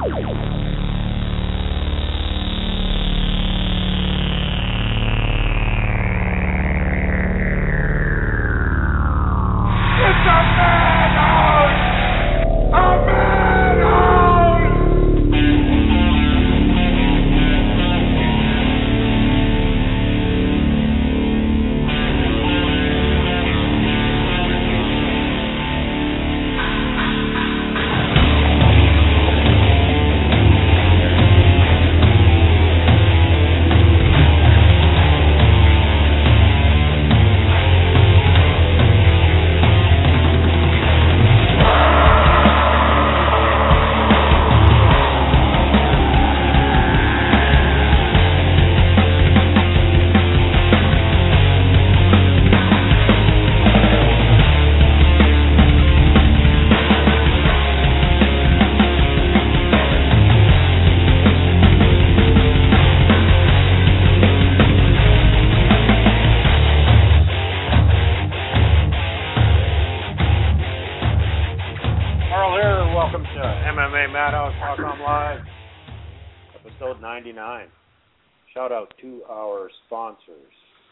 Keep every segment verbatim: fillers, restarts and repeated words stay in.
ninety-nine. Shout out to our sponsors.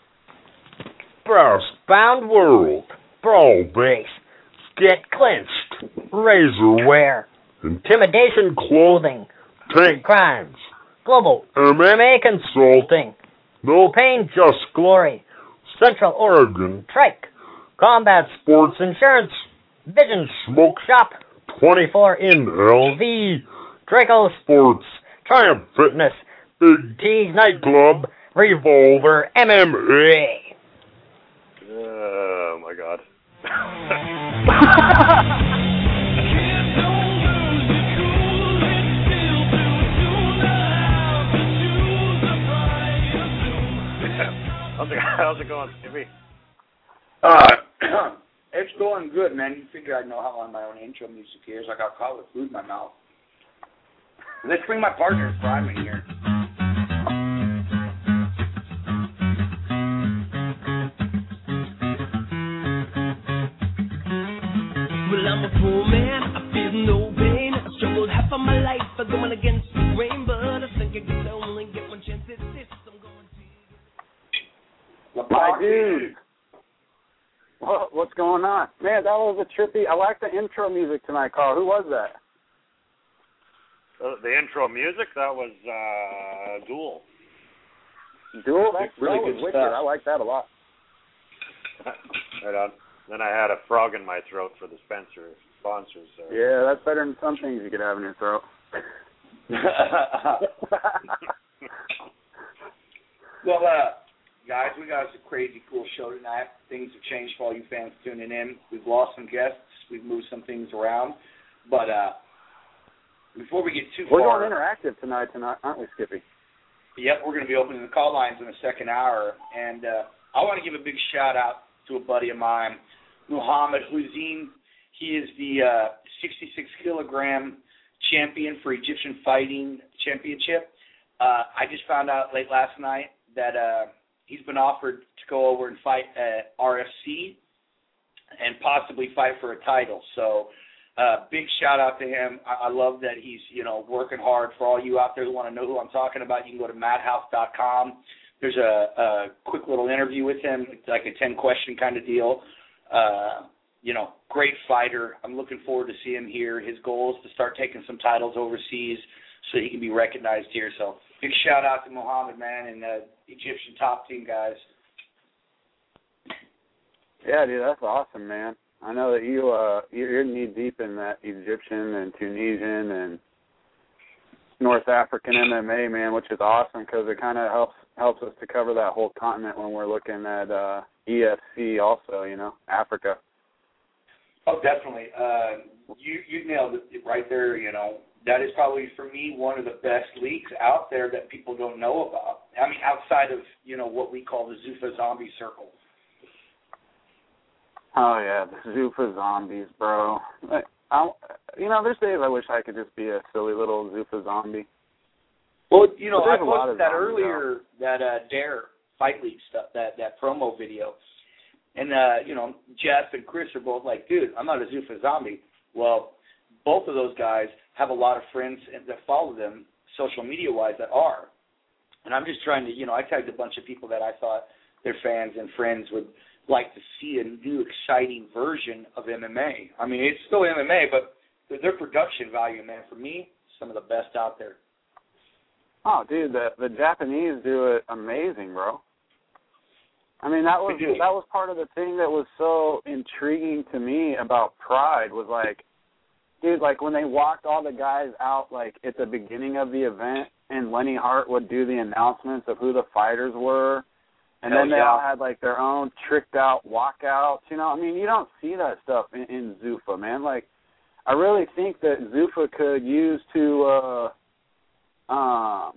Brassbound World, Brawl Base, Get Clinched, Razorware, Intimidation Clothing, Tank Crimes, Global M M A Consulting, No Pain Just Glory, Central Oregon Trike, Combat Sports Insurance, Vision Smoke Shop, twenty-four in L V, Draco Sports, Triumph Fitness, Big T's Nightclub, Revolver M M A. Oh my God. how's, it, how's it going, Stevie? Uh, it's going good, man. You figure I'd know how long my own intro music is. I got caught with food in my mouth. Let's bring my partner, Prime, in here. Well, I'm a poor man, I feel no pain. I struggled half of my life for going against the grain, but I think I can only get one chance at this. I'm going to... My dude. What, what's going on? Man, that was a trippy... I like the intro music tonight, Carl. Who was that? Uh, the intro music, that was uh, Duel. Duel? That's really that good was wicked. stuff. I like that a lot. Right on. Then I had a frog in my throat for the Spencer sponsors. So. Yeah, that's better than some things you could have in your throat. Well, uh, guys, we got us a crazy cool show tonight. Things have changed for all you fans tuning in. We've lost some guests. We've moved some things around. But uh, before we get too we're far... We're going interactive tonight, tonight, aren't we, Skippy? Yep, we're going to be opening the call lines in the second hour. And uh, I want to give a big shout-out to a buddy of mine, Muhammad Hussein. He is the uh, sixty-six kilogram champion for Egyptian Fighting Championship. Uh, I just found out late last night that uh, he's been offered to go over and fight at R F C and possibly fight for a title. So uh, big shout out to him. I, I love that he's, you know, working hard. For all you out there who want to know who I'm talking about, you can go to madhouse dot com. There's a, a quick little interview with him. It's like a ten-question kind of deal. Uh, you know, great fighter. I'm looking forward to seeing him here. His goal is to start taking some titles overseas so he can be recognized here. So big shout-out to Muhammad, man, and the Egyptian top team guys. Yeah, dude, that's awesome, man. I know that you, uh, you're knee-deep in that Egyptian and Tunisian and North African M M A, man, which is awesome because it kind of helps helps us to cover that whole continent when we're looking at uh, E F C also, you know, Africa. Oh, definitely. Uh, you you nailed it right there, you know. That is probably, for me, one of the best leagues out there that people don't know about. I mean, outside of, you know, what we call the Zuffa Zombie Circle. Oh, yeah, the Zuffa Zombies, bro. I, I, you know, there's days I wish I could just be a silly little Zuffa zombie. Well, you know, I a lot posted of that zombies earlier, that uh, Dare Fight League stuff, that, that promo video. And, uh, you know, Jeff and Chris are both like, dude, I'm not a Zuffa zombie. Well, both of those guys have a lot of friends that follow them social media-wise that are. And I'm just trying to, you know, I tagged a bunch of people that I thought their fans and friends would like to see a new, exciting version of M M A. I mean, it's still M M A, but their production value, man, for me, some of the best out there. Oh, dude, the the Japanese do it amazing, bro. I mean, that was that was part of the thing that was so intriguing to me about Pride was like, dude, like when they walked all the guys out, like at the beginning of the event, and Lenny Hart would do the announcements of who the fighters were, and Hell then they yeah. all had like their own tricked out walkouts. You know, I mean, you don't see that stuff in, in Zuffa, man. Like, I really think that Zuffa could use to. Uh, Um,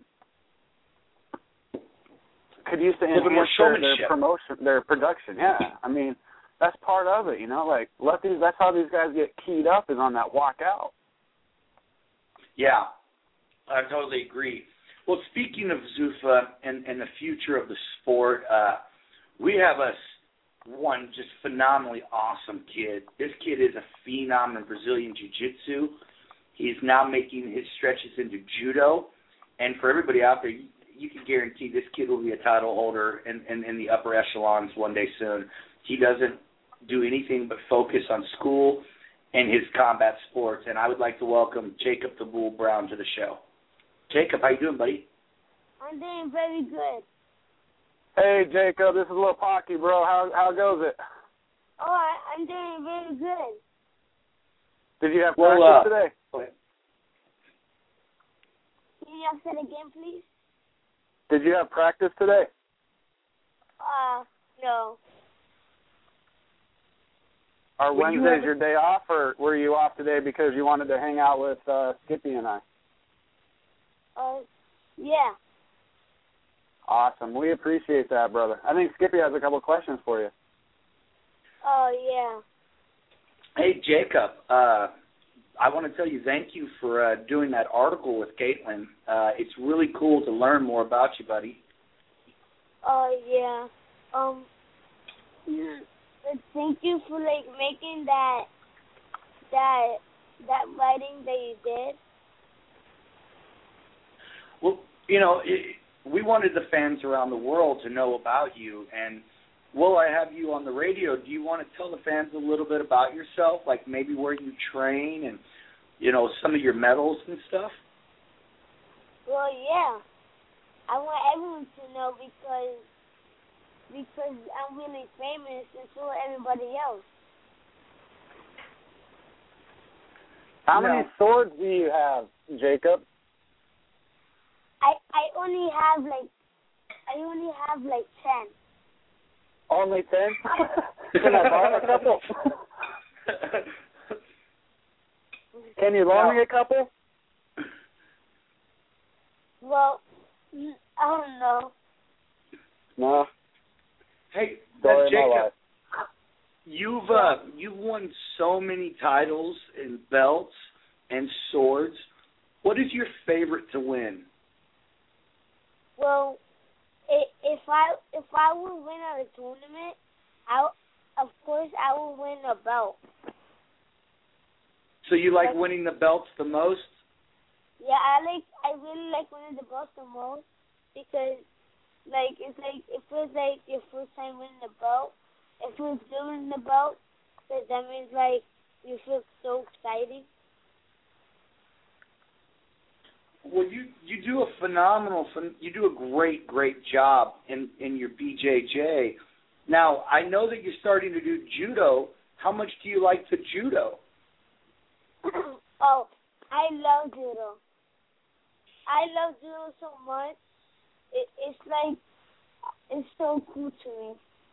could use to enhance their, their promotion, their production. Yeah, I mean that's part of it. You know, like let these. That's how these guys get keyed up is on that walkout. Yeah, I totally agree. Well, speaking of Zuffa and, and the future of the sport, uh, we have a one just phenomenally awesome kid. This kid is a phenom in Brazilian Jiu-Jitsu. He's now making his stretches into judo. And for everybody out there, you, you can guarantee this kid will be a title holder in, in, in the upper echelons one day soon. He doesn't do anything but focus on school and his combat sports. And I would like to welcome Jacob the Bull Brown to the show. Jacob, how you doing, buddy? I'm doing very good. Hey, Jacob, this is Lil Pocky, bro. How how goes it? Oh, I, I'm doing very good. Did you have well, practice uh, today? Can you say it again, please? Did you have practice today? Uh, no. Are When you Wednesdays have- your day off, or were you off today because you wanted to hang out with uh, Skippy and I? Uh, yeah. Awesome. We appreciate that, brother. I think Skippy has a couple questions for you. Oh, yeah. Hey, Jacob, uh, I want to tell you thank you for uh, doing that article with Caitlin. Uh, it's really cool to learn more about you, buddy. Oh, yeah. Um, thank you for, like, making that, that, that writing that you did. Well, you know, it, we wanted the fans around the world to know about you, and while I have you on the radio, do you want to tell the fans a little bit about yourself, like maybe where you train and, you know, some of your medals and stuff? Well, yeah. I want everyone to know because because I'm really famous and so is everybody else. How No. many swords do you have, Jacob? I I only have like I only have like ten. Only ten? Can I borrow a couple? Can you loan me a couple? Well, I don't know. No. Hey, Story uh, of my Jacob, life. you've uh, you've won so many titles and belts and swords. What is your favorite to win? Well, i- if I if I would win at a tournament, I of course I would win a belt. So you like winning the belts the most? Yeah, I like I really like winning the belts the most because like it's like it feels like your first time winning the belt. It feels good winning the belt because that means like you feel so exciting. Well, you you do a phenomenal, you do a great, great job in, in your B J J. Now, I know that you're starting to do judo. How much do you like to judo? Oh, I love judo. I love judo so much. It, it's like, it's so cool to me.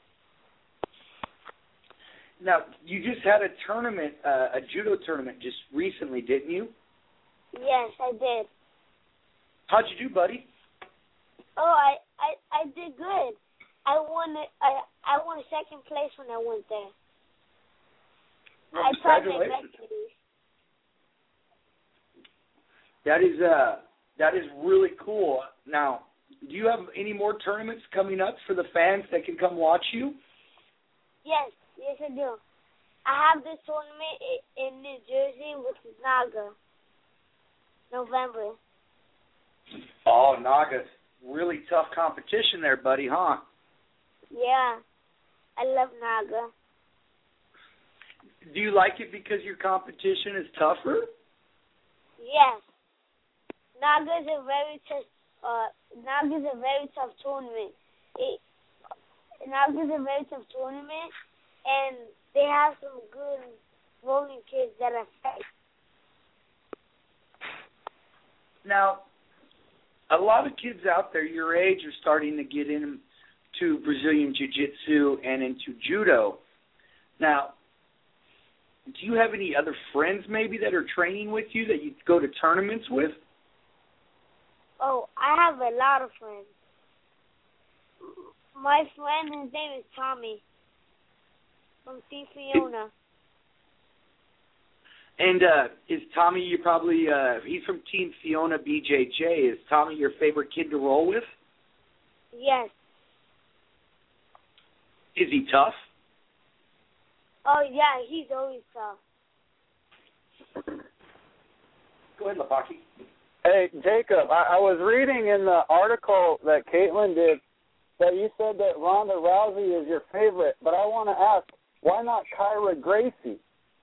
Now, you just had a tournament, uh, a judo tournament just recently, didn't you? Yes, I did. How'd you do, buddy? Oh, I, I, I did good. I won it. I I won second place when I went there. Well, I tried my congratulations. best to do. That is uh that is really cool. Now, do you have any more tournaments coming up for the fans that can come watch you? Yes, yes I do. I have this tournament i- in New Jersey, which is Naga. November. Oh, Naga's really tough competition there, buddy, huh? Yeah. I love Naga. Do you like it because your competition is tougher? Yes. Naga's a very tough. Uh, Naga's a very tough tournament. It, Naga's a very tough tournament, and they have some good rolling kids that are fast. Now, a lot of kids out there your age are starting to get into Brazilian Jiu-Jitsu and into Judo. Now, do you have any other friends maybe that are training with you that you go to tournaments with? Oh, I have a lot of friends. My friend, his name is Tommy from Team Fiona. And uh, is Tommy, you probably, uh, he's from Team Fiona B J J. Is Tommy your favorite kid to roll with? Yes. Is he tough? Oh, yeah, he's always tough. Go ahead, Lapaki. Hey, Jacob, I, I was reading in the article that Caitlin did that you said that Ronda Rousey is your favorite, but I want to ask, why not Kyra Gracie?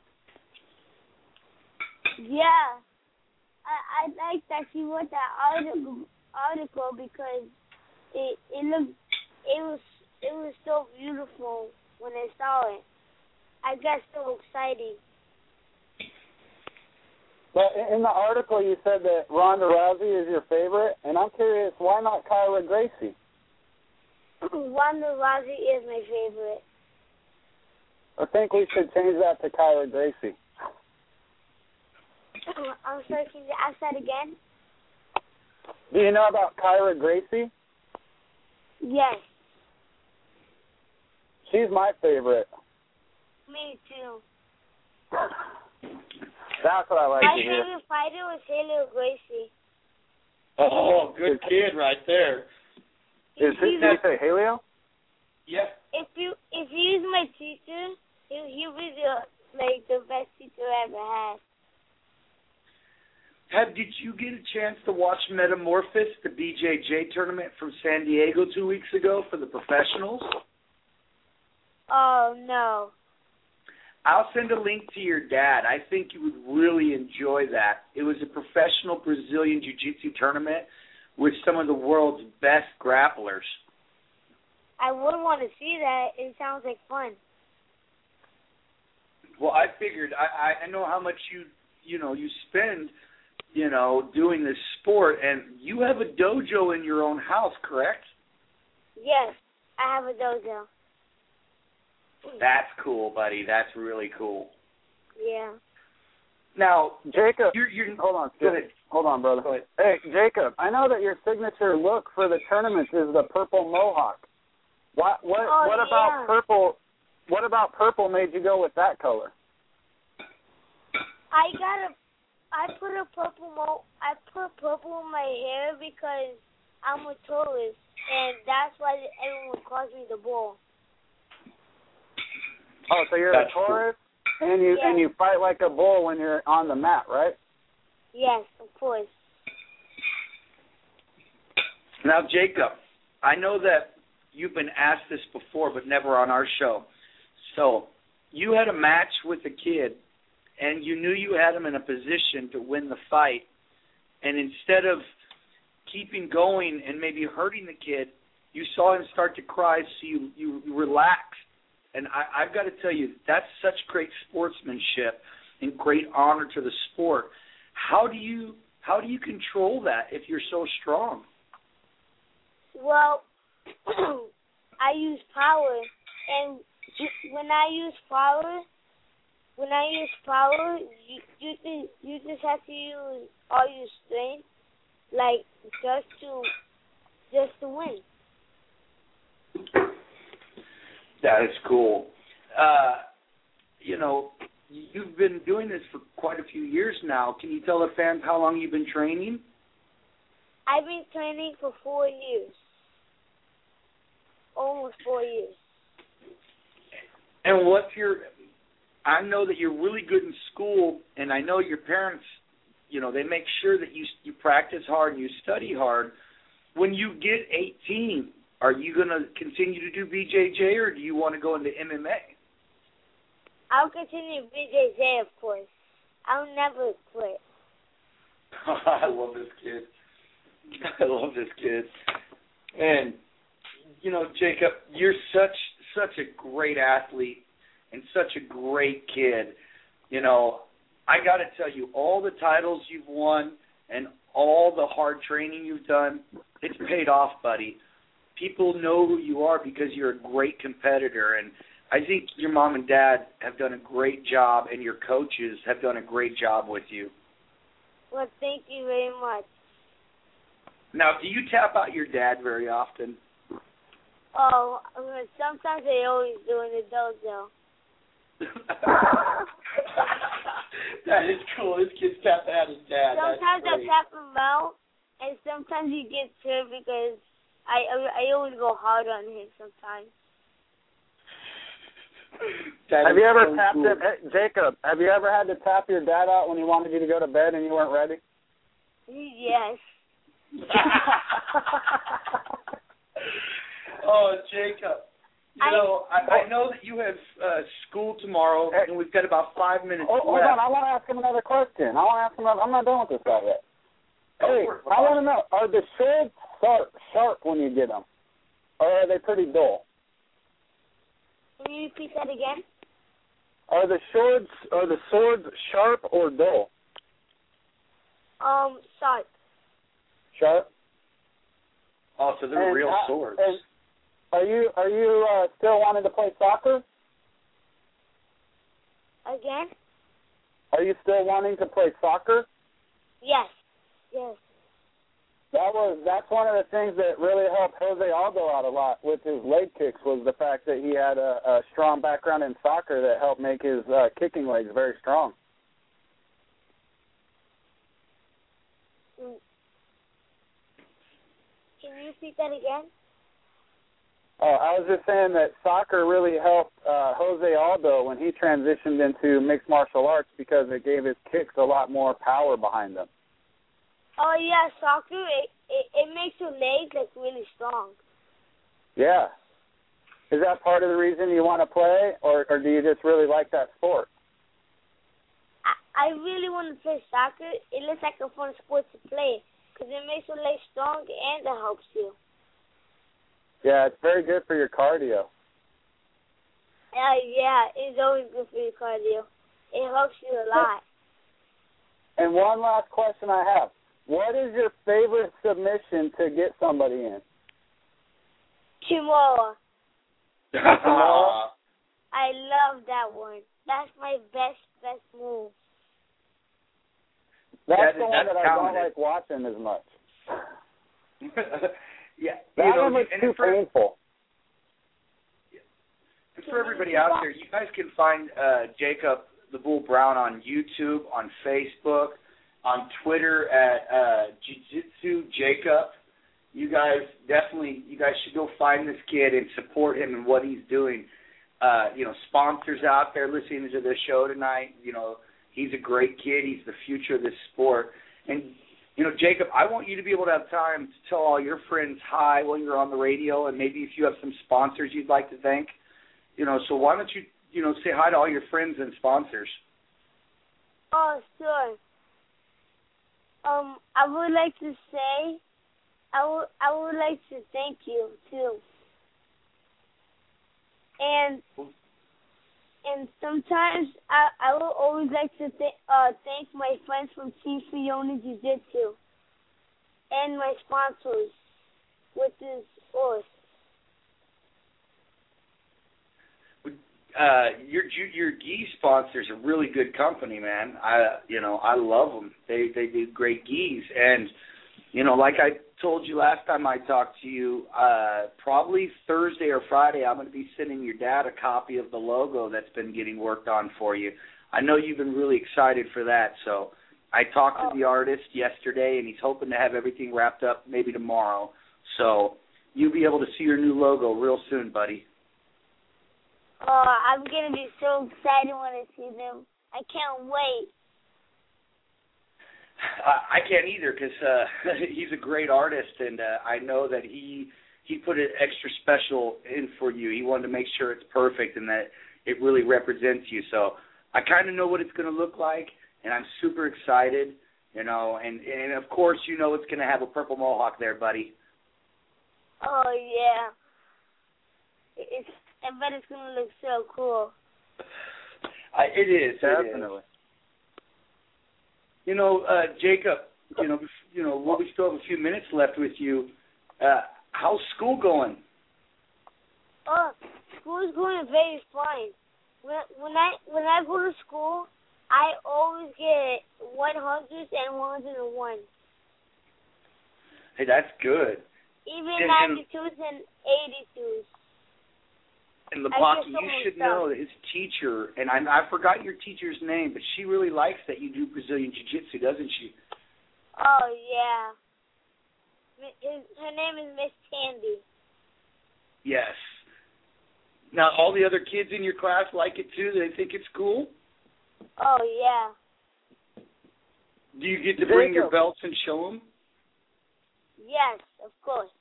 Yeah. I, I like that she wrote that article, article because it it looked it was it was so beautiful when I saw it. I got so excited. But in the article you said that Ronda Rousey is your favorite, and I'm curious, why not Kyra Gracie? Ronda Rousey is my favorite. I think we should change that to Kyra Gracie. I'm sorry, can you ask that again? Do you know about Kyra Gracie? Yes. She's my favorite. Me too. That's what I like My to hear. favorite fighter was Helio Gracie. Oh, good kid right there. Is he, did you say Helio? Yeah. If you if he was my teacher, he he was the, like the best teacher I ever had. Have did you get a chance to watch Metamorphosis, the B J J tournament from San Diego two weeks ago for the professionals? Oh no. I'll send a link to your dad. I think you would really enjoy that. It was a professional Brazilian Jiu-Jitsu tournament with some of the world's best grapplers. I would want to see that. It sounds like fun. Well, I figured I, I know how much you you know you spend you know doing this sport, and you have a dojo in your own house, correct? Yes, I have a dojo. That's cool, buddy. That's really cool. Yeah. Now, Jacob, you're, you're hold on. Go ahead. Hold on, brother. Go ahead. Hey, Jacob, I know that your signature look for the tournaments is the purple mohawk. What what Oh, what about yeah. purple? What about purple made you go with that color? I got a. I put a purple mo. I put purple in my hair because I'm a Taurus, and that's why everyone calls me the bull. Oh, so you're That's a Taurus, and you Yeah. and you fight like a bull when you're on the mat, right? Yes, of course. Now, Jacob, I know that you've been asked this before, but never on our show. So, you had a match with a kid, and you knew you had him in a position to win the fight, and instead of keeping going and maybe hurting the kid, you saw him start to cry, so you, you relaxed. And I, I've got to tell you, that's such great sportsmanship and great honor to the sport. How do you how do you control that if you're so strong? Well, I use power, and when I use power, when I use power, you you just, you just have to use all your strength, like just to just to win. That is cool. Uh, you know, you've been doing this for quite a few years now. Can you tell the fans how long you've been training? I've been training for four years, almost four years. And what's your? I know that you're really good in school, and I know your parents, you know, they make sure that you you practice hard and you study hard. When you get eighteen, are you going to continue to do B J J, or do you want to go into M M A? I'll continue B J J, of course. I'll never quit. I love this kid. I love this kid. And, you know, Jacob, you're such such a great athlete and such a great kid. You know, I got to tell you, all the titles you've won and all the hard training you've done, it's paid off, buddy. People know who you are because you're a great competitor. And I think your mom and dad have done a great job, and your coaches have done a great job with you. Well, thank you very much. Now, do you tap out your dad very often? Oh, sometimes I always do in the dojo. That is cool. This kid's tapping out his dad. Sometimes I tap him out, and sometimes he gets hurt because I, I I always go hard on him sometimes. That have you ever so tapped cool. it, hey, Jacob? Have you ever had to tap your dad out when he wanted you to go to bed and you weren't ready? Yes. Oh, Jacob. You I, know, I, I know that you have uh, school tomorrow, and we've got about five minutes oh, left. Hold on, I want to ask him another question. I want to ask him another, I'm not done with this guy yet. Hey, I want to know, are the swords sharp, sharp when you get them, or are they pretty dull? Can you repeat that again? Are the swords are the swords sharp or dull? Um, sharp. Sharp. Oh, so they're and, real uh, swords. Are you are you uh, still wanting to play soccer? Again? Are you still wanting to play soccer? Yes. Yes. That was that's one of the things that really helped Jose Aldo out a lot with his leg kicks, was the fact that he had a, a strong background in soccer that helped make his uh, kicking legs very strong. Can you repeat that again? Oh, I was just saying that soccer really helped uh, Jose Aldo when he transitioned into mixed martial arts, because it gave his kicks a lot more power behind them. Oh, yeah, soccer, it, it, it makes your legs, like, really strong. Yeah. Is that part of the reason you want to play, or, or do you just really like that sport? I, I really want to play soccer. It looks like a fun sport to play, because it makes your legs strong and it helps you. Yeah, it's very good for your cardio. Uh, yeah, it's always good for your cardio. It helps you a lot. And one last question I have. What is your favorite submission to get somebody in? Kimura. Kimura? I love that one. That's my best, best move. That's that, the one that I don't like watching as much. Yeah, that you know, one was too for, painful. And for everybody out there, you guys can find uh, Jacob the Bull Brown on YouTube, on Facebook, on Twitter at uh, Jiu-Jitsu Jacob. You guys definitely, you guys should go find this kid and support him and what he's doing. Uh, you know, sponsors out there listening to this show tonight, you know, he's a great kid. He's the future of this sport. And, you know, Jacob, I want you to be able to have time to tell all your friends hi while you're on the radio, and maybe if you have some sponsors you'd like to thank. You know, so why don't you, you know, say hi to all your friends and sponsors. Oh, sure. Um, I would like to say, I would, I would like to thank you, too. And and sometimes I, I will always like to th- uh, thank my friends from Team Fiona Jiu-Jitsu and my sponsors, which is us. Uh, your your gi sponsors are really good company, man. I you know I love them. They they do great gis, and you know, like I told you last time I talked to you, uh, probably Thursday or Friday, I'm going to be sending your dad a copy of the logo that's been getting worked on for you. I know you've been really excited for that, so I talked to the artist yesterday, and he's hoping to have everything wrapped up maybe tomorrow. So you'll be able to see your new logo real soon, buddy. Oh, I'm gonna be so excited when I see them. I can't wait. I, I can't either because uh, he's a great artist, and uh, I know that he he put it extra special in for you. He wanted to make sure it's perfect and that it really represents you. So I kind of know what it's going to look like, and I'm super excited. You know, and and of course, you know it's going to have a purple mohawk there, buddy. Oh yeah. It's. I bet it's gonna look so cool. Uh, it is Definitely. It is. You know, uh, Jacob. You know, you know, what we still have a few minutes left with you. Uh, how's school going? Oh, school's going very fine. When when I when I go to school, I always get one hundreds and one hundred and one. Hey, that's good. Even And- ninety-twos and eighty-twos. And I Labaki, get so you much should stuff. know that his teacher, and I, I forgot your teacher's name, but she really likes that you do Brazilian Jiu-Jitsu, doesn't she? Oh yeah. His, her name is Miss Tandy. Yes. Now, all the other kids in your class like it too? They think it's cool? Oh yeah. Do you get to bring your Jacob. belts and show them? Yes, of course.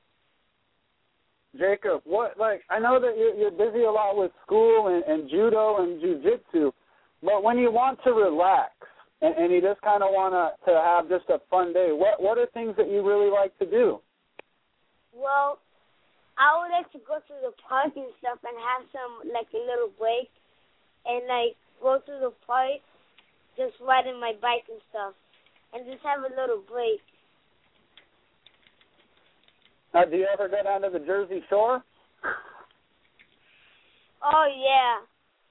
Jacob, what, like, I know that you're, you're busy a lot with school and, and judo and jiu-jitsu, but when you want to relax and, and you just kind of want to to have just a fun day, what what are things that you really like to do? Well, I would like to go to the park and stuff and have some, like, a little break and, like, go to the park, just riding my bike and stuff, and just have a little break. Uh, do you ever go down to the Jersey Shore? Oh, yeah.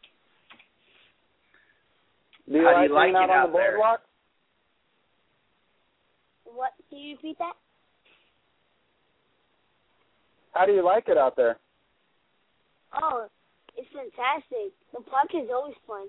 Do you How do like you like hanging out it on out the there? boardwalk? What? Can you repeat that? How do you like it out there? Oh, it's fantastic. The park is always fun.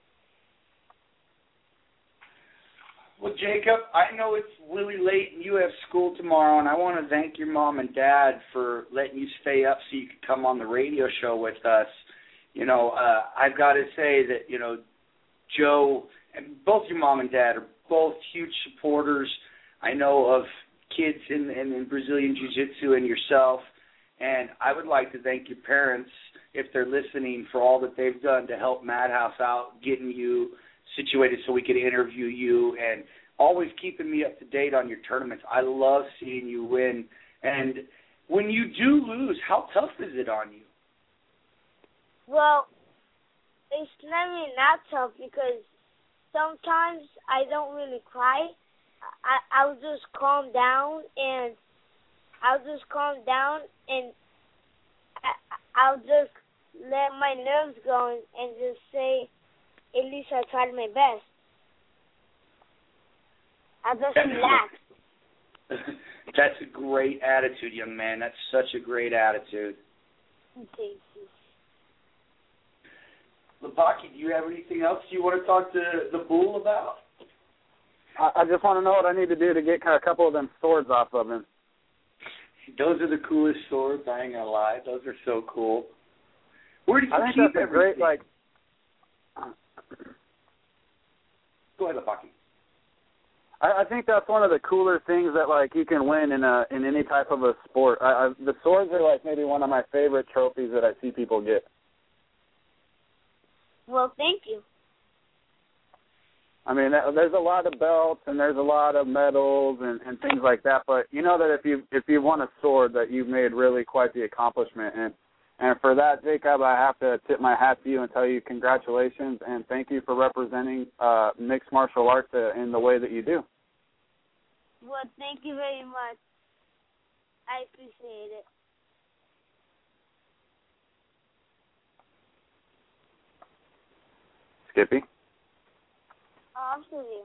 Well, Jacob, I know it's really late and you have school tomorrow, and I want to thank your mom and dad for letting you stay up so you could come on the radio show with us. You know, uh, I've got to say that, you know, Joe, and both your mom and dad are both huge supporters, I know, of kids in, in, in Brazilian Jiu-Jitsu and yourself. And I would like to thank your parents, if they're listening, for all that they've done to help Madhouse out, getting you situated so we could interview you, and always keeping me up to date on your tournaments. I love seeing you win. And when you do lose, how tough is it on you? Well, it's not really not tough because sometimes I don't really cry. I, I'll just calm down and I'll just calm down and I, I'll just let my nerves go and, and just say, at least I tried my best. I'll just relax. That's a great attitude, young man. That's such a great attitude. Thank you. Labaki, do you have anything else you want to talk to the Bull about? I, I just want to know what I need to do to get a couple of them swords off of him. Those are the coolest swords, I ain't gonna lie. Those are so cool. Where do you I think keep that's a everything? great, like... Go ahead, Labaki. I, I think that's one of the cooler things that, like, you can win in a in any type of a sport. I, I, the swords are, like, maybe one of my favorite trophies that I see people get. Well, thank you. I mean, there's a lot of belts and there's a lot of medals and, and things like that, but you know that if you if you won a sword, that you've made really quite the accomplishment. And and for that, Jacob, I have to tip my hat to you and tell you congratulations and thank you for representing uh, mixed martial arts uh, in the way that you do. Well, thank you very much. I appreciate it. Skippy? Oh, I'm still here.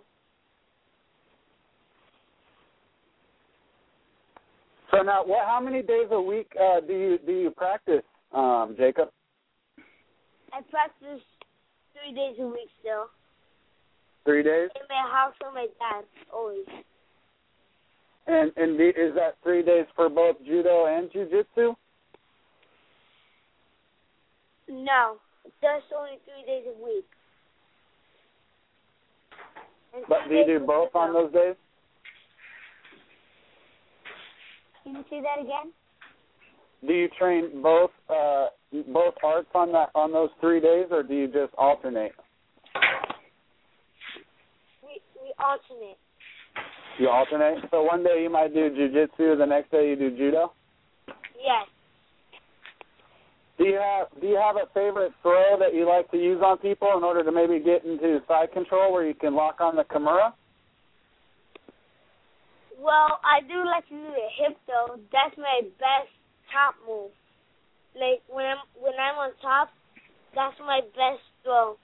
So now, what? How many days a week uh, do you do you practice, um, Jacob? I practice three days a week still. Three days. In my house with my dad, always. And and the, is that three days for both judo and jiu-jitsu? No, just only three days a week. And But do you do both on those days? Can you say that again? Do you train both uh, both arts on that on those three days, or do you just alternate? We we alternate. You alternate. So one day you might do jiu-jitsu, the next day you do judo. Yes. Do you have Do you have a favorite throw that you like to use on people in order to maybe get into side control where you can lock on the kimura? Well, I do like to do the hip throw. That's my best top move. Like when I'm when I'm on top, that's my best throw.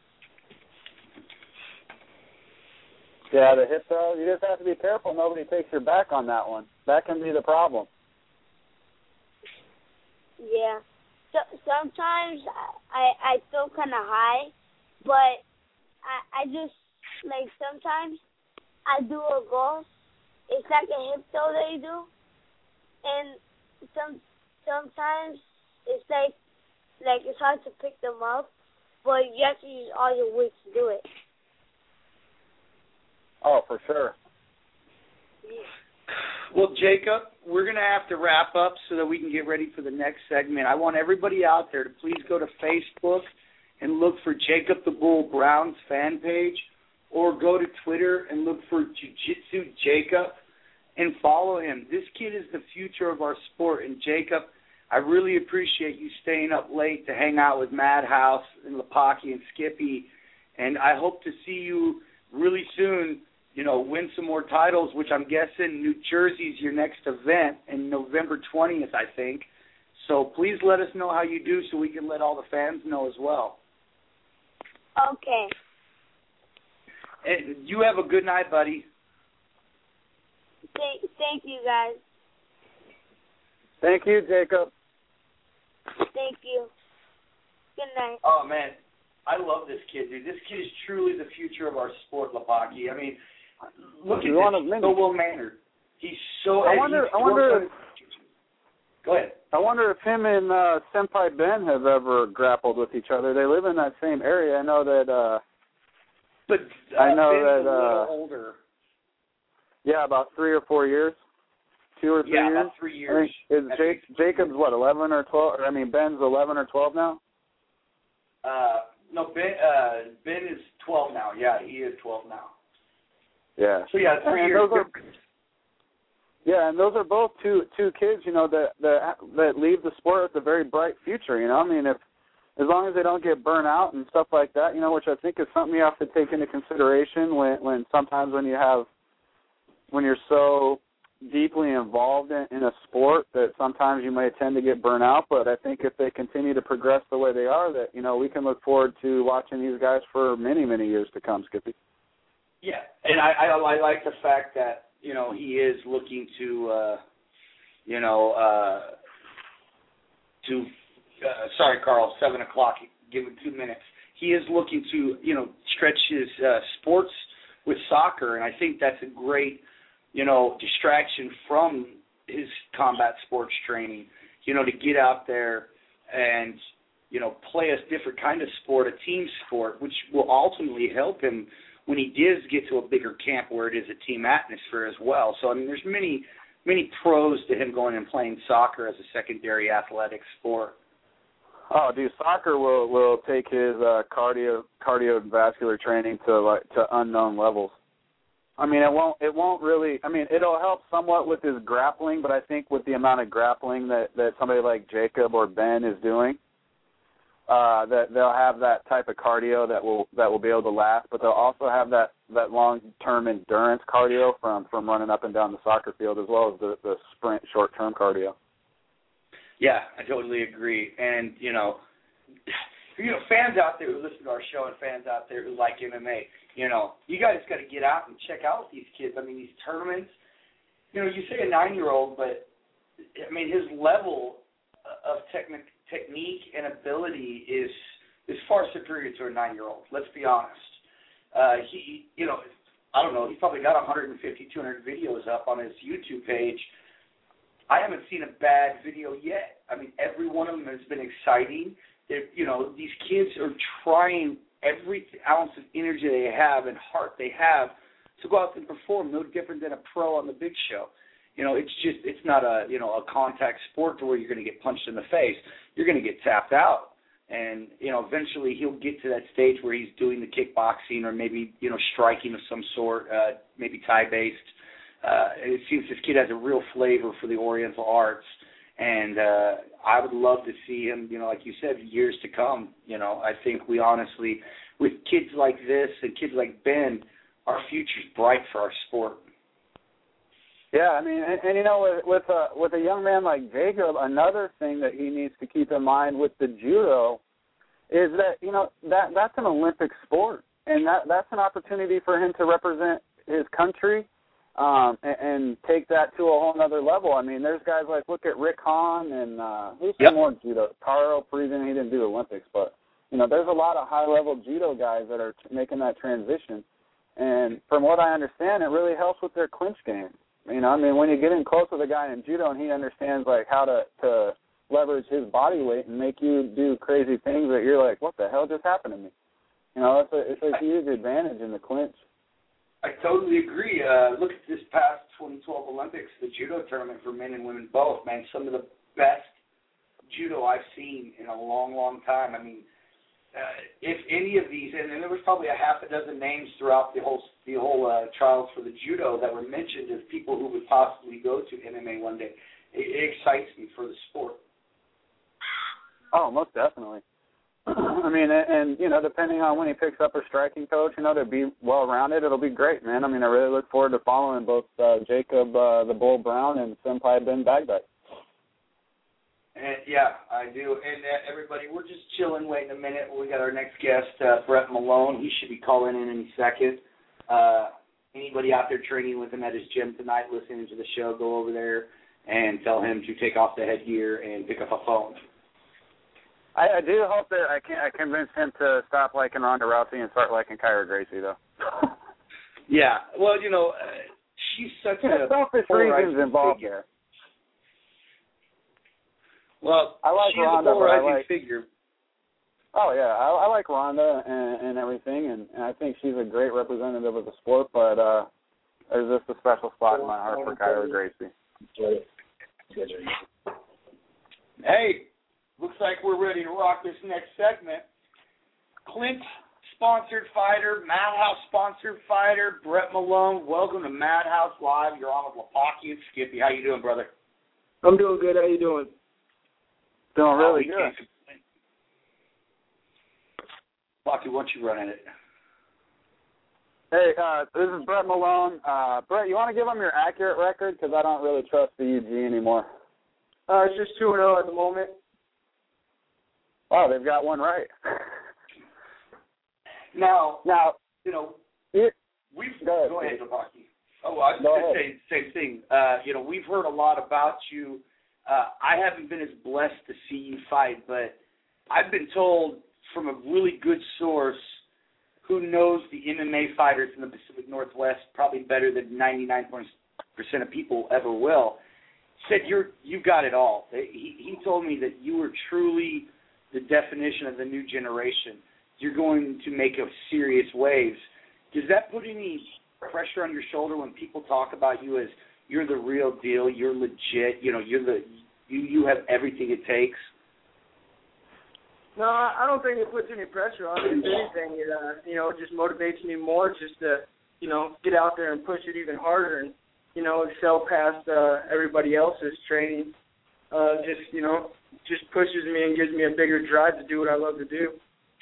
Yeah, the hip throw. You just have to be careful nobody takes your back on that one. That can be the problem. Yeah. So sometimes I I throw kind of high, but I I just like sometimes I do a goal. It's like a hip throw that you do, and some sometimes it's like like it's hard to pick them up, but you have to use all your weight to do it. Oh, for sure. Well, Jacob, we're going to have to wrap up so that we can get ready for the next segment. I want everybody out there to please go to Facebook and look for Jacob the Bull Brown's fan page, or go to Twitter and look for Jiu-Jitsu Jacob and follow him. This kid is the future of our sport. And, Jacob, I really appreciate you staying up late to hang out with Madhouse and Lepaki and Skippy. And I hope to see you really soon, you know, win some more titles, which I'm guessing New Jersey's your next event in November twentieth, I think. So please let us know how you do so we can let all the fans know as well. Okay. And you have a good night, buddy. Thank, thank you, guys. Thank you, Jacob. Thank you. Good night. Oh, man. I love this kid, dude. This kid is truly the future of our sport, Lepaki. I mean, look at He's this. one of He's many. so well-mannered. He's so... I wonder, he's I wonder if... Go ahead. I wonder if him and uh, Senpai Ben have ever grappled with each other. They live in that same area. I know that... Uh, But uh, I know Ben's that, a little uh, older. Yeah, about three or four years. Two or three Yeah, years. about three years. I think, is Jake, Jacob's, what, eleven or twelve? Or, I mean, Ben's eleven or twelve now? Uh, no, Ben, uh, Ben is twelve now. Yeah, he is twelve now. Yeah. So, yeah, three and years those are, difference. Yeah, and those are both two two kids, you know, that that that leave the sport with a very bright future. You know, I mean, if as long as they don't get burnt out and stuff like that, you know, which I think is something you have to take into consideration when when sometimes when you have when you're so deeply involved in, in a sport that sometimes you may tend to get burnt out. But I think if they continue to progress the way they are, that, you know, we can look forward to watching these guys for many many years to come, Skippy. Yeah, and I, I I like the fact that, you know, he is looking to, uh, you know, uh, to, uh, sorry, Carl, seven o'clock, give him two minutes. He is looking to, you know, stretch his uh, sports with soccer, and I think that's a great, you know, distraction from his combat sports training, you know, to get out there and, you know, play a different kind of sport, a team sport, which will ultimately help him when he does get to a bigger camp where it is a team atmosphere as well. So, I mean, there's many, many pros to him going and playing soccer as a secondary athletic sport. Oh, dude, soccer will will take his uh, cardio cardiovascular training to like to unknown levels. I mean, it won't it won't really. I mean, it'll help somewhat with his grappling, but I think with the amount of grappling that, that somebody like Jacob or Ben is doing, Uh, that they'll have that type of cardio that will that will be able to last, but they'll also have that, that long-term endurance cardio from, from running up and down the soccer field, as well as the, the sprint short-term cardio. Yeah, I totally agree. And, you know, you know, fans out there who listen to our show and fans out there who like M M A, you know, you guys got to get out and check out these kids. I mean, these tournaments, you know, you say a nine-year-old, but, I mean, his level of technique technique and ability is is far superior to a nine-year-old. Let's be honest. Uh, he, you know, I don't know, he's probably got one fifty, two hundred videos up on his YouTube page. I haven't seen a bad video yet. I mean, every one of them has been exciting. They're, you know, these kids are trying every ounce of energy they have and heart they have to go out and perform, no different than a pro on the big show. You know, it's just, it's not a, you know, a contact sport to where you're going to get punched in the face. You're going to get tapped out. And, you know, eventually he'll get to that stage where he's doing the kickboxing or maybe, you know, striking of some sort, uh, maybe Thai-based. Uh, it seems this kid has a real flavor for the Oriental arts. And uh, I would love to see him, you know, like you said, years to come. You know, I think we honestly, with kids like this and kids like Ben, our future's bright for our sport. Yeah, I mean, and, and you know, with with a with a young man like Jacob, another thing that he needs to keep in mind with the judo is that, you know, that that's an Olympic sport, and that that's an opportunity for him to represent his country um, and, and take that to a whole other level. I mean, there's guys like, look at Rick Hahn and uh, who's yep. some more judo? Taro Friesen, he didn't do Olympics, but you know, there's a lot of high level judo guys that are t- making that transition, and from what I understand, it really helps with their clinch game. You know, I mean, when you get in close with a guy in judo and he understands, like, how to, to leverage his body weight and make you do crazy things that you're like, what the hell just happened to me? You know, it's a, it's a huge advantage in the clinch. I totally agree. Uh, look at this past twenty twelve Olympics, the judo tournament for men and women both, man. Some of the best judo I've seen in a long, long time. I mean, Uh, if any of these, and, and there was probably a half a dozen names throughout the whole the whole uh, trials for the judo that were mentioned as people who would possibly go to M M A one day. It, it excites me for the sport. Oh, most definitely. I mean, and, and you know, depending on when he picks up a striking coach, you know, to be well rounded, it'll be great, man. I mean, I really look forward to following both uh, Jacob uh, the Bull Brown and Senpai Ben Bagdad. And yeah, I do. And uh, everybody, we're just chilling, waiting a minute. We got our next guest, uh, Brett Malone. He should be calling in any second. Uh, anybody out there training with him at his gym tonight, listening to the show, go over there and tell him to take off the headgear and pick up a phone. I, I do hope that I can I convince him to stop liking Ronda Rousey and start liking Kyra Gracie, though. Yeah, well, you know, uh, she's such yeah, a selfish reasons involved figure. there. Well, I like she's Ronda, a polarizing I like, figure. Oh, yeah, I, I like Ronda and, and everything, and, and I think she's a great representative of the sport, but uh, there's just a special spot in my heart for Kyra Gracie. Hey, looks like we're ready to rock this next segment. Clint-sponsored fighter, Madhouse-sponsored fighter, Brett Malone. Welcome to Madhouse Live. You're on with Lapaki and Skippy. How you doing, brother? I'm doing good. How you doing? Doing really oh, good. Lapaki, why don't you run in it? Hey, uh, this is Brett Malone. Uh, Brett, you want to give them your accurate record? Because I don't really trust the U G anymore. Uh, it's just two and oh at the moment. Oh, they've got one right. Now, now, you know, it, we've go ahead, go ahead, Lapaki. Oh, I was go going to say the same thing. Uh, you know, we've heard a lot about you. Uh, I haven't been as blessed to see you fight, but I've been told from a really good source who knows the M M A fighters in the Pacific Northwest probably better than ninety-nine percent of people ever will, said you're you've got it all. He, he told me that you were truly the definition of the new generation. You're going to make a serious waves. Does that put any pressure on your shoulder when people talk about you as you're the real deal, you're legit, you know, you're the you you have everything it takes? No, I don't think it puts any pressure on me. If anything, it uh, you know, it just motivates me more just to, you know, get out there and push it even harder and, you know, excel past uh, everybody else's training. Uh, just, you know, just pushes me and gives me a bigger drive to do what I love to do.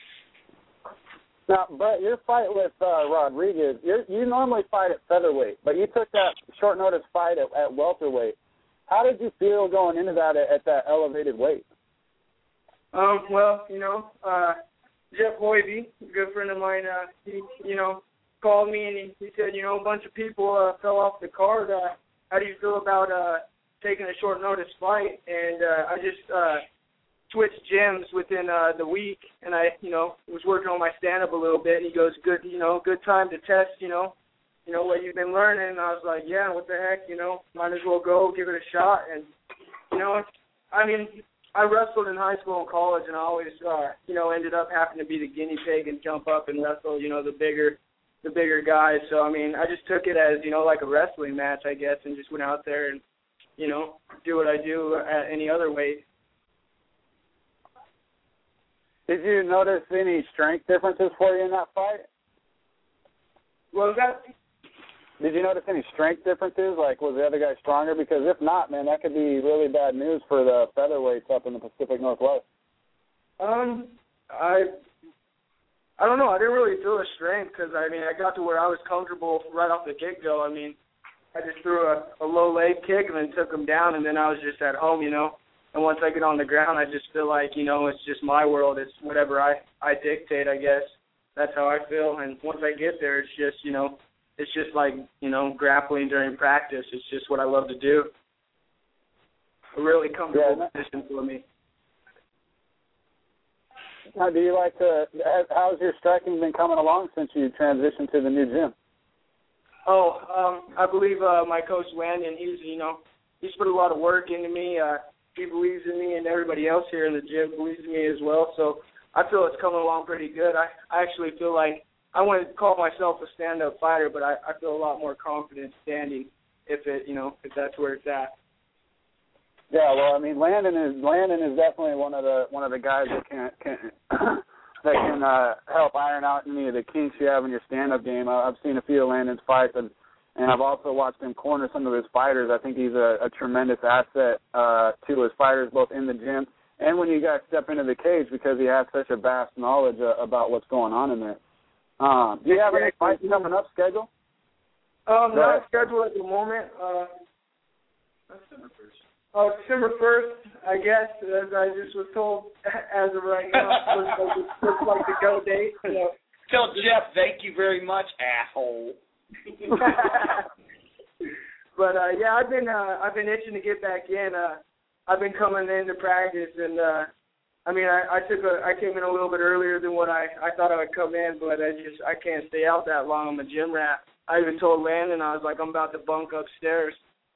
Now, Brett, your fight with uh, Rodriguez, you're, you normally fight at featherweight, but you took that short notice fight at, at welterweight. How did you feel going into that at, at that elevated weight? Um, well, you know, uh, Jeff Hoiby, a good friend of mine, uh, he, you know, called me and he, he said, you know, a bunch of people uh, fell off the card. Uh, how do you feel about uh, taking a short notice fight? And uh, I just uh, switched gyms within uh, the week, and I, you know, was working on my stand-up a little bit. And he goes, good, you know, good time to test, you know, you know what you've been learning. And I was like, yeah, what the heck, you know, might as well go give it a shot. And you know, I mean, I wrestled in high school and college, and I always, uh, you know, ended up having to be the guinea pig and jump up and wrestle, you know, the bigger, the bigger guys. So I mean, I just took it as, you know, like a wrestling match, I guess, and just went out there and, you know, do what I do at any other weight. Did you notice any strength differences for you in that fight? What was that? Did you notice any strength differences? Like, was the other guy stronger? Because if not, man, that could be really bad news for the featherweights up in the Pacific Northwest. Um, I, I don't know. I didn't really feel a strength because, I mean, I got to where I was comfortable right off the get-go. I mean, I just threw a, a low leg kick and then took him down, and then I was just at home, you know. And once I get on the ground, I just feel like, you know, it's just my world. It's whatever I, I dictate, I guess. That's how I feel. And once I get there, it's just, you know, it's just like, you know, grappling during practice. It's just what I love to do. A really comfortable yeah, position for me. Now, do you like to, how's your striking been coming along since you transitioned to the new gym? Oh, um, I believe uh, my coach, Landon, he's, you know, he's put a lot of work into me. Uh, he believes in me, and everybody else here in the gym believes in me as well. So I feel it's coming along pretty good. I, I actually feel like I wouldn't call myself a stand-up fighter, but I, I feel a lot more confident standing if it, you know, if that's where it's at. Yeah, well, I mean, Landon is Landon is definitely one of the one of the guys that can can that can uh, help iron out any of the kinks you have in your stand-up game. I, I've seen a few of Landon's fights, and, and I've also watched him corner some of his fighters. I think he's a, a tremendous asset uh, to his fighters, both in the gym and when you guys step into the cage, because he has such a vast knowledge uh, about what's going on in there. Um, do you have any fights coming up scheduled? Um, not scheduled at the moment. Uh, December first. Oh, December first, I guess, as I just was told as of right now. looks, like, looks like the go date. You know. Tell Jeff thank you very much, asshole. But uh, yeah, I've been uh, I've been itching to get back in. Uh, I've been coming into practice, and uh, I mean, I, I took a I came in a little bit earlier than what I, I thought I would come in, but I just I can't stay out that long. I'm a gym rat. I even told Landon I was like, I'm about to bunk upstairs.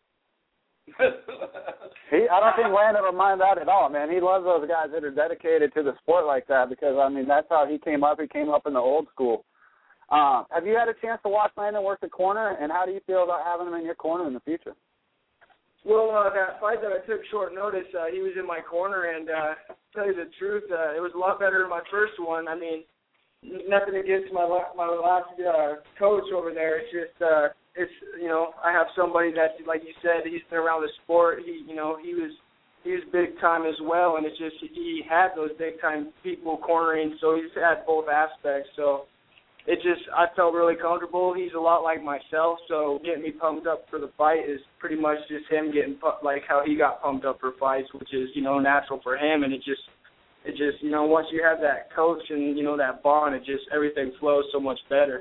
he, I don't think Landon would mind that at all, man. He loves those guys that are dedicated to the sport like that, because I mean that's how he came up. He came up in the old school. Um, have you had a chance to watch Landon work the corner, and how do you feel about having him in your corner in the future? Well, uh, that fight that I took short notice, uh, he was in my corner, and uh, to tell you the truth, uh, it was a lot better than my first one. I mean, nothing against my la- my last uh, coach over there. It's just, uh, it's you know, I have somebody that, like you said, he's been around the sport. He, you know, he was he was big time as well, and it's just he had those big time people cornering, so he's had both aspects. So it just, I felt really comfortable. He's a lot like myself, so getting me pumped up for the fight is pretty much just him getting, like how he got pumped up for fights, which is, you know, natural for him. And it just, it just, you know, once you have that coach and, you know, that bond, it just, everything flows so much better.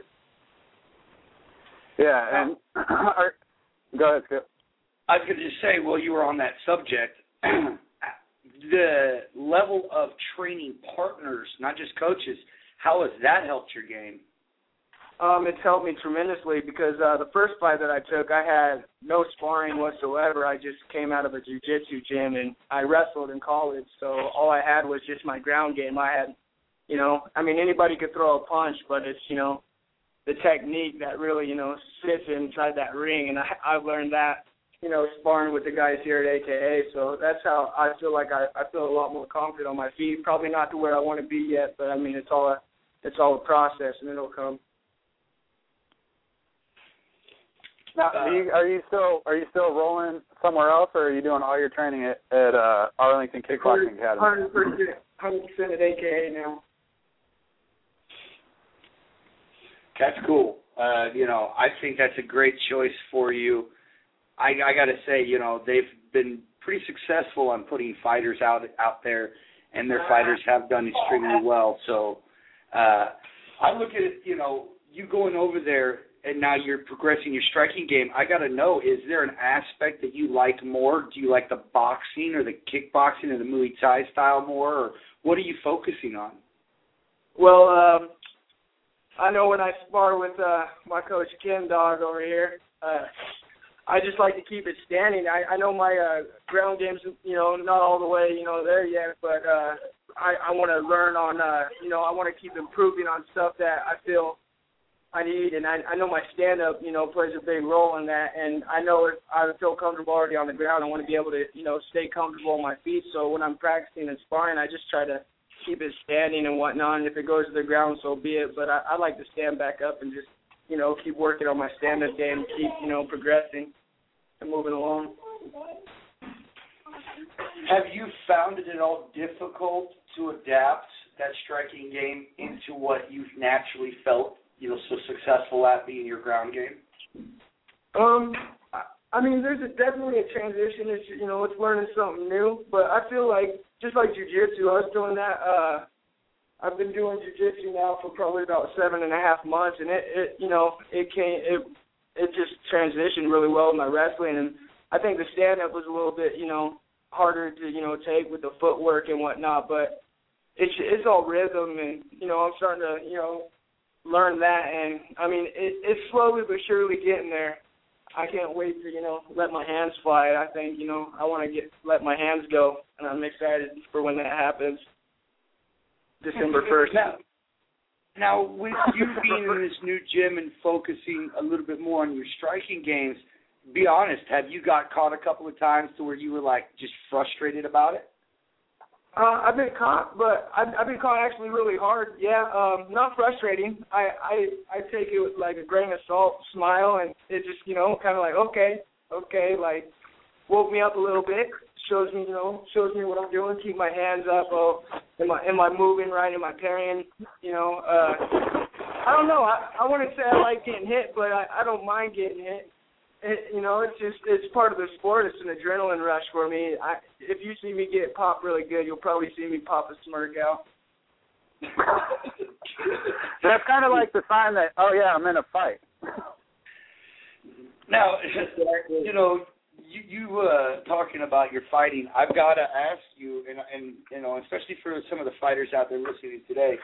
Yeah, and go ahead, Skip. I was going to just say, well, you were on that subject, the level of training partners, not just coaches, how has that helped your game? Um, it's helped me tremendously because uh, the first fight that I took, I had no sparring whatsoever. I just came out of a jiu-jitsu gym, and I wrestled in college, so all I had was just my ground game. I had, you know, I mean, anybody could throw a punch, but it's, you know, the technique that really, you know, sits inside that ring, and I, I've learned that, you know, sparring with the guys here at A K A, so that's how I feel like I, I feel a lot more confident on my feet. Probably not to where I want to be yet, but, I mean, it's all a, it's all a process, and it'll come. Now, are you, are you still are you still rolling somewhere else, or are you doing all your training at, at uh, Arlington Kickboxing Academy? one hundred percent, one hundred percent at A K A now. That's cool. Uh, you know, I think that's a great choice for you. I, I got to say, you know, they've been pretty successful on putting fighters out out there, and their fighters have done extremely well. So uh, I look at it, you know, you going over there, and now you're progressing your striking game. I got to know, is there an aspect that you like more? Do you like the boxing or the kickboxing or the Muay Thai style more, or what are you focusing on? Well, um, I know when I spar with uh, my coach Ken Dog over here, uh, I just like to keep it standing. I, I know my uh, ground game's, you know, not all the way, you know, there yet, but uh, I, I want to learn on, uh, you know, I want to keep improving on stuff that I feel I need, and I, I know my stand-up, you know, plays a big role in that, and I know if I feel comfortable already on the ground, I want to be able to, you know, stay comfortable on my feet, so when I'm practicing and sparring, I just try to keep it standing and whatnot, and if it goes to the ground, so be it, but I, I like to stand back up and just, you know, keep working on my stand-up game, keep, you know, progressing and moving along. Have you found it at all difficult to adapt that striking game into what you've naturally felt, you know, so successful at being your ground game? Um, I mean, there's a, definitely a transition. It's, you know, it's learning something new, but I feel like, just like jiu-jitsu, I was doing that, uh, I've been doing jiu-jitsu now for probably about seven and a half months, and it, it you know, it came, it, it just transitioned really well with my wrestling, and I think the stand-up was a little bit, you know, harder to, you know, take with the footwork and whatnot, but it's it's all rhythm, and, you know, I'm starting to, you know, learn that, and, I mean, it, it's slowly but surely getting there. I can't wait to, you know, let my hands fly. I think, you know, I want to get let my hands go, and I'm excited for when that happens. December first. Now, now, with you being in this new gym and focusing a little bit more on your striking games, be honest, have you got caught a couple of times to where you were, like, just frustrated about it? Uh, I've been caught, but I've, I've been caught actually really hard. Yeah, um, not frustrating. I, I I take it with, like, a grain of salt, smile, and it just, you know, kind of like, okay, okay, like, woke me up a little bit. Shows me, you know, shows me what I'm doing. Keep my hands up. Oh, am I am I moving right? Am I parrying? You know, uh, I don't know. I I wouldn't say I like getting hit, but I, I don't mind getting hit. It, you know, it's just it's part of the sport. It's an adrenaline rush for me. I if you see me get popped really good, you'll probably see me pop a smirk out. That's kind of like the sign that, oh yeah, I'm in a fight. Now, you know. You, you uh, talking about your fighting, I've got to ask you, and, and you know, especially for some of the fighters out there listening today,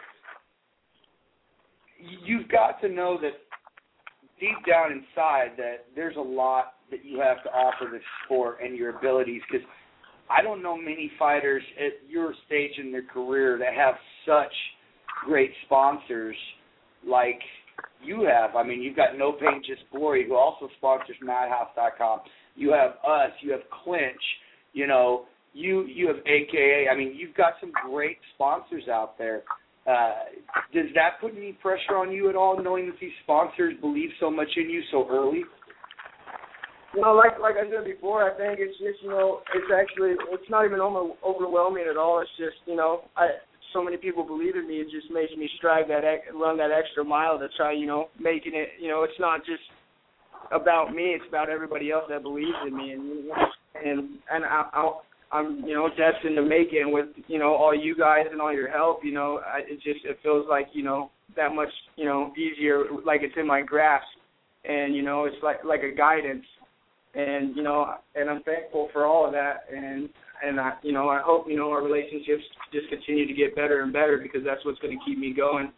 you've got to know that deep down inside that there's a lot that you have to offer this sport and your abilities, because I don't know many fighters at your stage in their career that have such great sponsors like you have. I mean, you've got No Pain, Just Glory, who also sponsors Madhouse dot com. You have us. You have Clinch. You know, you you have A K A. I mean, you've got some great sponsors out there. Uh, does that put any pressure on you at all, knowing that these sponsors believe so much in you so early? Well, like like I said before, I think it's just, you know, it's actually, it's not even over, overwhelming at all. It's just, you know, I so many people believe in me. It just makes me strive that, run that extra mile to try, you know, making it, you know, it's not just about me, it's about everybody else that believes in me, and and and I, I'll, I'm you know destined to make it. And with you know all you guys and all your help, you know I, it just it feels like you know that much you know easier, like it's in my grasp, and you know it's like like a guidance, and you know and I'm thankful for all of that, and and I you know I hope you know our relationships just continue to get better and better, because that's what's going to keep me going.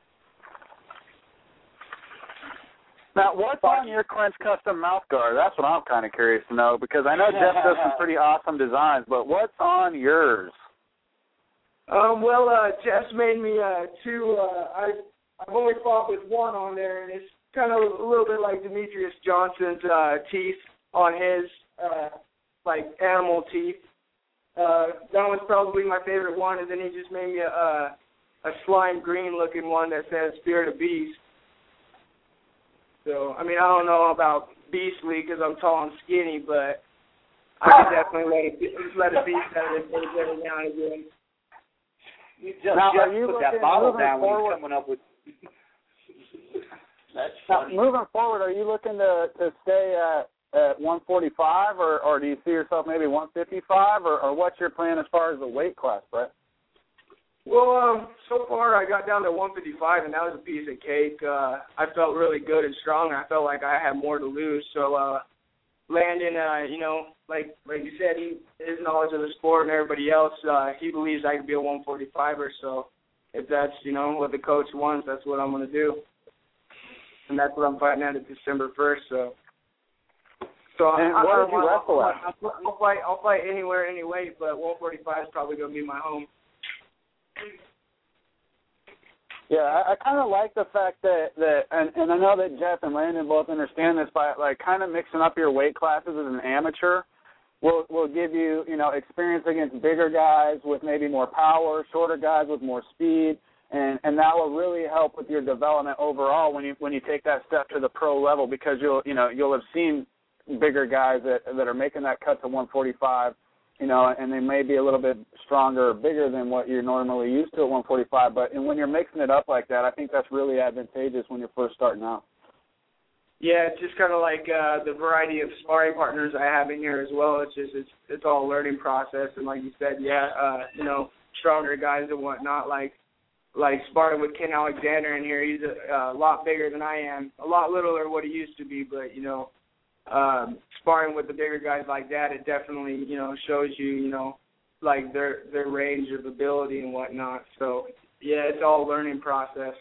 Now, what's on your Clinch custom mouth guard? That's what I'm kind of curious to know, because I know Jeff does some pretty awesome designs, but what's on yours? Um, well, uh, Jeff's made me uh, two. Uh, I, I've only fought with one on there, and it's kind of a little bit like Demetrius Johnson's uh, teeth on his, uh, like, animal teeth. Uh, that one's probably my favorite one, and then he just made me a, a, a slime green-looking one that says Spirit of Beast. So, I mean, I don't know about beastly because I'm tall and skinny, but I can definitely let it, let it beast out of it every now and again. You just, now, just are you put looking, that bottle moving down forward, when he's coming up with... That's now, funny. moving forward, are you looking to, to stay at, at one forty-five, or, or do you see yourself maybe one fifty-five, or, or what's your plan as far as the weight class, Brett? Well, um, so far I got down to one fifty-five, and that was a piece of cake. Uh, I felt really good and strong. I felt like I had more to lose. So uh, Landon, uh, you know, like like you said, he, his knowledge of the sport and everybody else, uh, he believes I could be a one forty-fiver. So if that's, you know, what the coach wants, that's what I'm going to do. And that's what I'm fighting at December first. So So And I, what I, did you I, wrestle at? I'll, I'll fight. I'll fight anywhere, any weight, but one forty-five is probably gonna be my home. Yeah, I, I kind of like the fact that, that and, and I know that Jeff and Landon both understand this, by like kind of mixing up your weight classes as an amateur will will give you, you know, experience against bigger guys with maybe more power, shorter guys with more speed, and, and that will really help with your development overall when you when you take that step to the pro level, because you'll you know you'll have seen bigger guys that that are making that cut to one forty-five. You know, and they may be a little bit stronger or bigger than what you're normally used to at one forty-five. But and when you're mixing it up like that, I think that's really advantageous when you're first starting out. Yeah, it's just kind of like uh, the variety of sparring partners I have in here as well. It's just it's it's all a learning process, and like you said, yeah, uh, you know, stronger guys and whatnot. Like like sparring with Ken Alexander in here, he's a, a lot bigger than I am, a lot littler than what he used to be, but you know. Um, sparring with the bigger guys like that, it definitely, you know, shows you, you know, like their their range of ability and whatnot. So, yeah, it's all a learning process.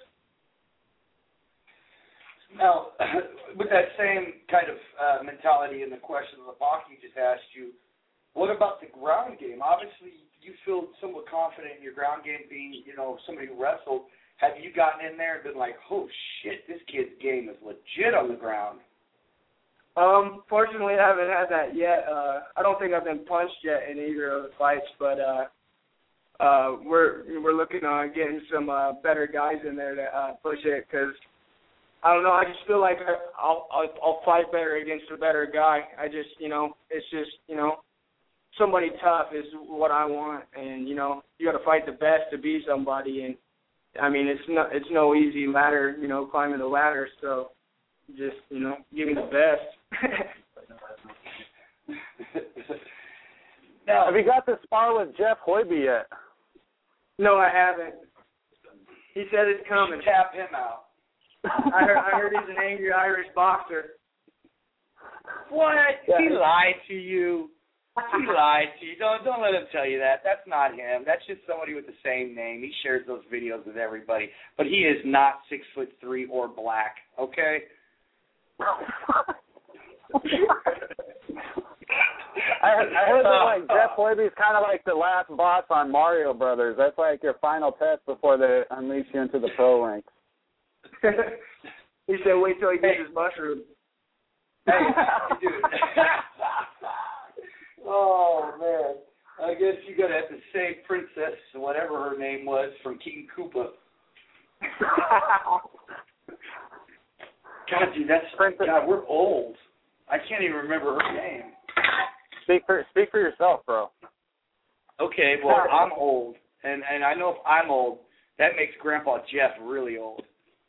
Now, with that same kind of uh, mentality in the question that Lebaki just asked you, what about the ground game? Obviously, you feel somewhat confident in your ground game being, you know, somebody who wrestled. Have you gotten in there and been like, oh, shit, this kid's game is legit on the ground? Um, fortunately, I haven't had that yet. Uh, I don't think I've been punched yet in either of the fights, but uh, uh, we're we're looking on getting some uh, better guys in there to uh, push it, because I don't know. I just feel like I'll, I'll I'll fight better against a better guy. I just you know it's just you know somebody tough is what I want, and you know you got to fight the best to be somebody, and I mean it's no it's no easy ladder, you know, climbing the ladder. So just you know give me the best. Now, have you got to spar with Jeff Hoiby yet? No, I haven't. He said it's coming. Tap him out. I heard, I heard he's an angry Irish boxer. What? Yeah. He lied to you. He lied to you. Don't don't let him tell you that. That's not him. That's just somebody with the same name. He shares those videos with everybody. But he is not six foot three or black. Okay. I, I heard that like Jeff Hoiby's kind of like the last boss on Mario Brothers. That's like your final test before they unleash you into the pro ranks. He said, "Wait till he gets his mushroom." Hey, dude. Oh man, I guess you gotta have to say Princess, whatever her name was, from King Koopa. God, dude, that's Princess. God. We're old. I can't even remember her name. Speak for speak for yourself, bro. Okay, well, I'm old, and and I know if I'm old, that makes Grandpa Jeff really old.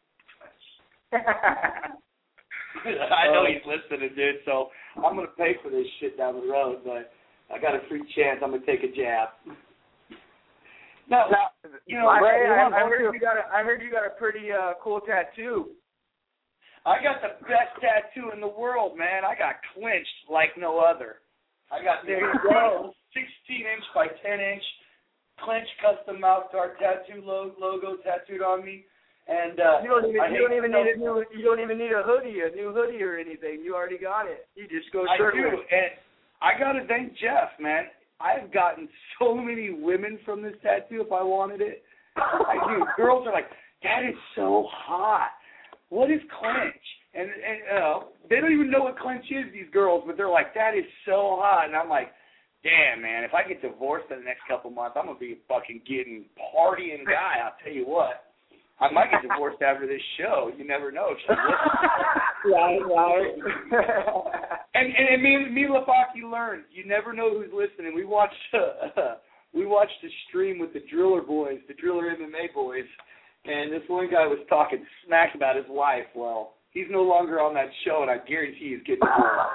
I know he's listening, dude, so I'm going to pay for this shit down the road, but I got a free chance. I'm going to take a jab. No, now, you know, Ray, I, I, I heard you got a, I heard you got a pretty uh, cool tattoo. I got the best tattoo in the world, man. I got clinched like no other. I got the sixteen inch by ten inch clinch custom mouth guard tattoo logo tattooed on me. And uh, you don't even I you don't even so, need a new you don't even need a hoodie, a new hoodie or anything. You already got it. You just go I shirtless. do, and I gotta thank Jeff, man. I've gotten so many women from this tattoo if I wanted it. I do. Girls are like, that is so hot. What is clinch? And and uh, they don't even know what clinch is, these girls, but they're like, that is so hot. And I'm like, damn, man, if I get divorced in the next couple months, I'm gonna be a fucking getting partying guy. I'll tell you what. I might get divorced after this show. You never know. Right, right. and, and and me me and Lebaki learned. You never know who's listening. We watched uh, we watched a stream with the Driller boys, the Driller M M A boys, and this one guy was talking smack about his wife. Well, he's no longer on that show, and I guarantee he's getting divorced.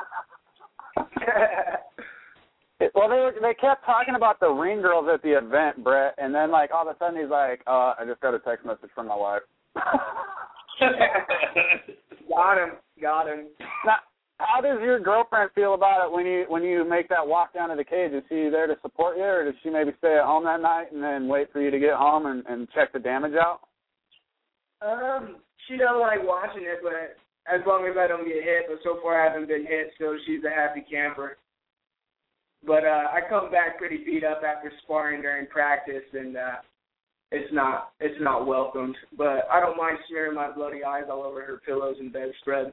Well, they they kept talking about the ring girls at the event, Brett, and then like all of a sudden he's like, uh, I just got a text message from my wife. Got him, got him. Now, how does your girlfriend feel about it when you when you make that walk down to the cage? Is she there to support you, or does she maybe stay at home that night and then wait for you to get home and, and check the damage out? Um, she doesn't like watching it, but as long as I don't get hit. But so far I haven't been hit, so she's a happy camper. But uh, I come back pretty beat up after sparring during practice, and uh, it's not it's not welcomed. But I don't mind smearing my bloody eyes all over her pillows and bedspread.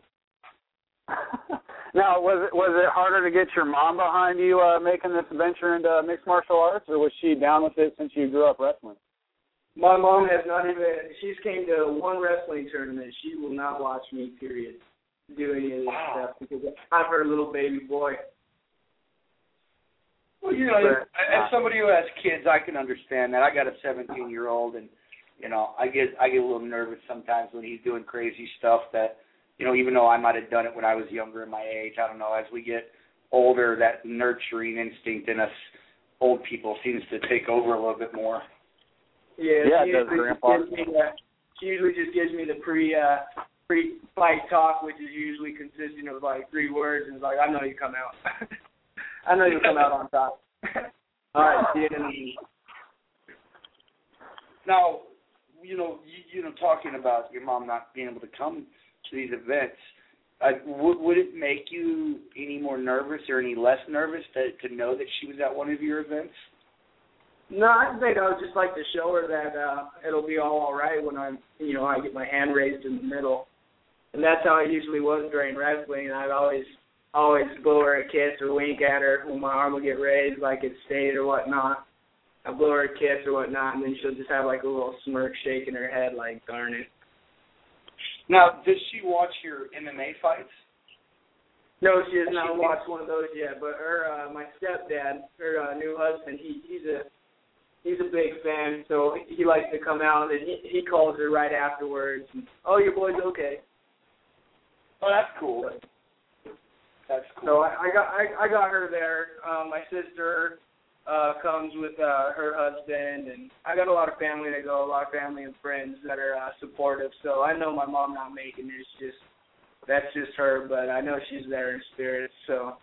Now, was it was it harder to get your mom behind you uh, making this venture into mixed martial arts, or was she down with it since you grew up wrestling? My mom has not even, she's came to one wrestling tournament. She will not watch me, period, do any of this Wow. stuff because I'm her little baby boy. Well, you know, But, as somebody who has kids, I can understand that. I got a seventeen-year-old, and you know, I get I get a little nervous sometimes when he's doing crazy stuff that, you know, even though I might have done it when I was younger in my age, I don't know, as we get older, that nurturing instinct in us old people seems to take over a little bit more. Yeah, Yeah, she, it does, usually Grandpa. just gives me, uh, she usually just gives me the pre uh, pre fight talk, which is usually consisting of like three words, and it's like, I know you come out. I know you come out on top. All right, see you in a minute. Now, you know, you, you know, talking about your mom not being able to come to these events, uh, would, would it make you any more nervous or any less nervous to, to know that she was at one of your events? No, I think I would just like to show her that uh, it'll be all all right when I'm, you know, I get my hand raised in the middle, and that's how it usually was during wrestling. I'd always, always blow her a kiss or wink at her when my arm would get raised, like it's stayed or whatnot. I blow her a kiss or whatnot, and then she'll just have like a little smirk shaking her head, like darn it. Now, does she watch your M M A fights? No, she has Has not she- watched one of those yet. But her, uh, my stepdad, her uh, new husband, he he's a he's a big fan, so he likes to come out and he, he calls her right afterwards. And, oh, your boy's okay. Oh, that's cool. That's cool. So I, I got I, I got her there. Uh, my sister uh, comes with uh, her husband, and I got a lot of family that go, a lot of family and friends that are uh, supportive. So I know my mom not making it. It's just that's just her, but I know she's there in spirit. So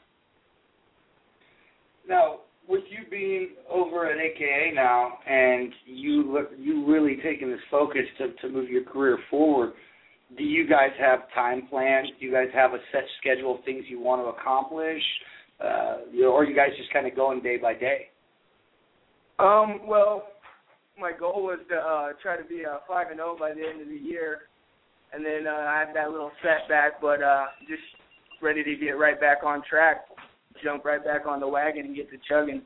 Now, with you being over at A K A now, and you you really taking this focus to, to move your career forward, do you guys have time plans? Do you guys have a set schedule of things you want to accomplish, uh, you know, or are you guys just kind of going day by day? Um, well, my goal was to uh, try to be uh, five and zero by the end of the year, and then uh, I had that little setback, but uh, just ready to get right back on track, jump right back on the wagon, and get to chugging.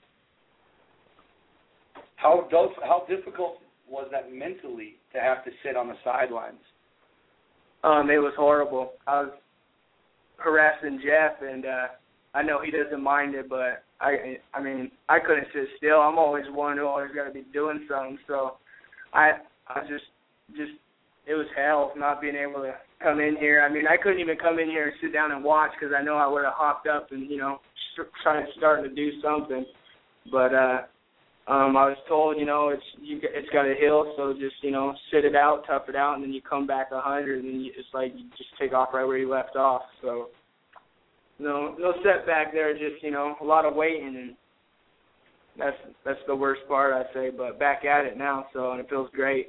How does, how difficult was that mentally to have to sit on the sidelines? Um, it was horrible. I was harassing Jeff, and uh, I know he doesn't mind it, but I, I mean, I couldn't sit still. I'm always one who always got to be doing something. So I, I just, just, it was hell not being able to come in here. I mean, I couldn't even come in here and sit down and watch because I know I would have hopped up and you know, trying to start to do something. But uh, um, I was told, you know, it's you, it's got a hill, so just you know, sit it out, tough it out, and then you come back a hundred, and then you, it's like you just take off right where you left off. So. No, no setback there. Just you know, a lot of waiting, and that's that's the worst part, I say. But back at it now, so and it feels great.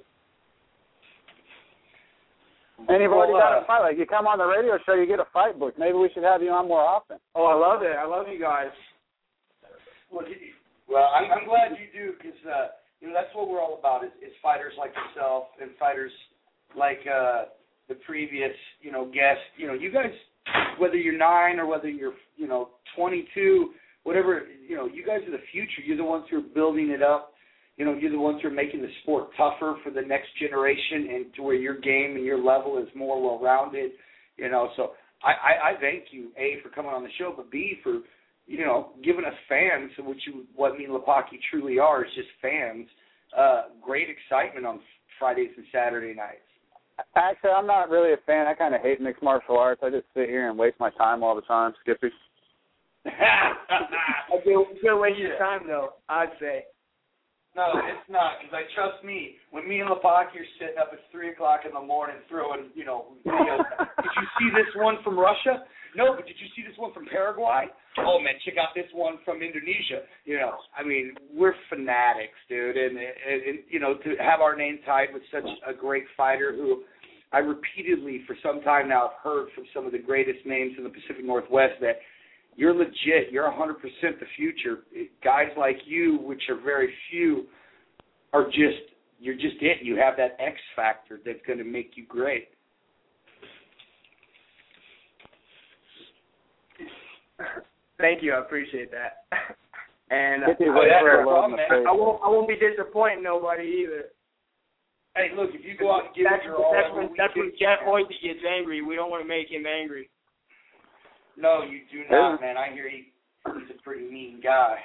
And you've already Well, got uh, a fight. Like you come on the radio show, you get a fight book. Maybe we should have you on more often. Oh, I love it. I love you guys. Well, you- well I'm, I'm glad you do because uh, you know that's what we're all about is, is fighters like yourself and fighters like uh, the previous you know guest. You know, you guys. Whether you're nine or whether you're, you know, twenty-two, whatever, you know, you guys are the future. You're the ones who are building it up. You know, you're the ones who are making the sport tougher for the next generation and to where your game and your level is more well-rounded. You know, so I, I, I thank you, A, for coming on the show, but B, for, you know, giving us fans, which you, what me and Lepocky truly are, is just fans, uh, great excitement on Fridays and Saturday nights. Actually, I'm not really a fan. I kind of hate mixed martial arts. I just sit here and waste my time all the time, Skippy. A good, good waste of time, though, I'd say. No, it's not, because I trust me. When me and Lepocky are sitting up at three o'clock in the morning throwing, you know, videos. Did you see this one from Russia? No, but did you see this one from Paraguay? Oh, man, check out this one from Indonesia. You know, I mean, we're fanatics, dude. And, and, and you know, to have our name tied with such a great fighter who I repeatedly, for some time now, have heard from some of the greatest names in the Pacific Northwest that you're legit. You're one hundred percent the future. Guys like you, which are very few, are just, you're just it. You have that X factor that's going to make you great. Thank you. I appreciate that. And uh, oh, yeah, no problem, I, I won't. I won't be disappointing nobody either. Hey, look, if you go out and give that's, it your all, that's when that's when Jeff Hoyt gets angry. We don't want to make him angry. No, you do not, man. I hear he, he's a pretty mean guy.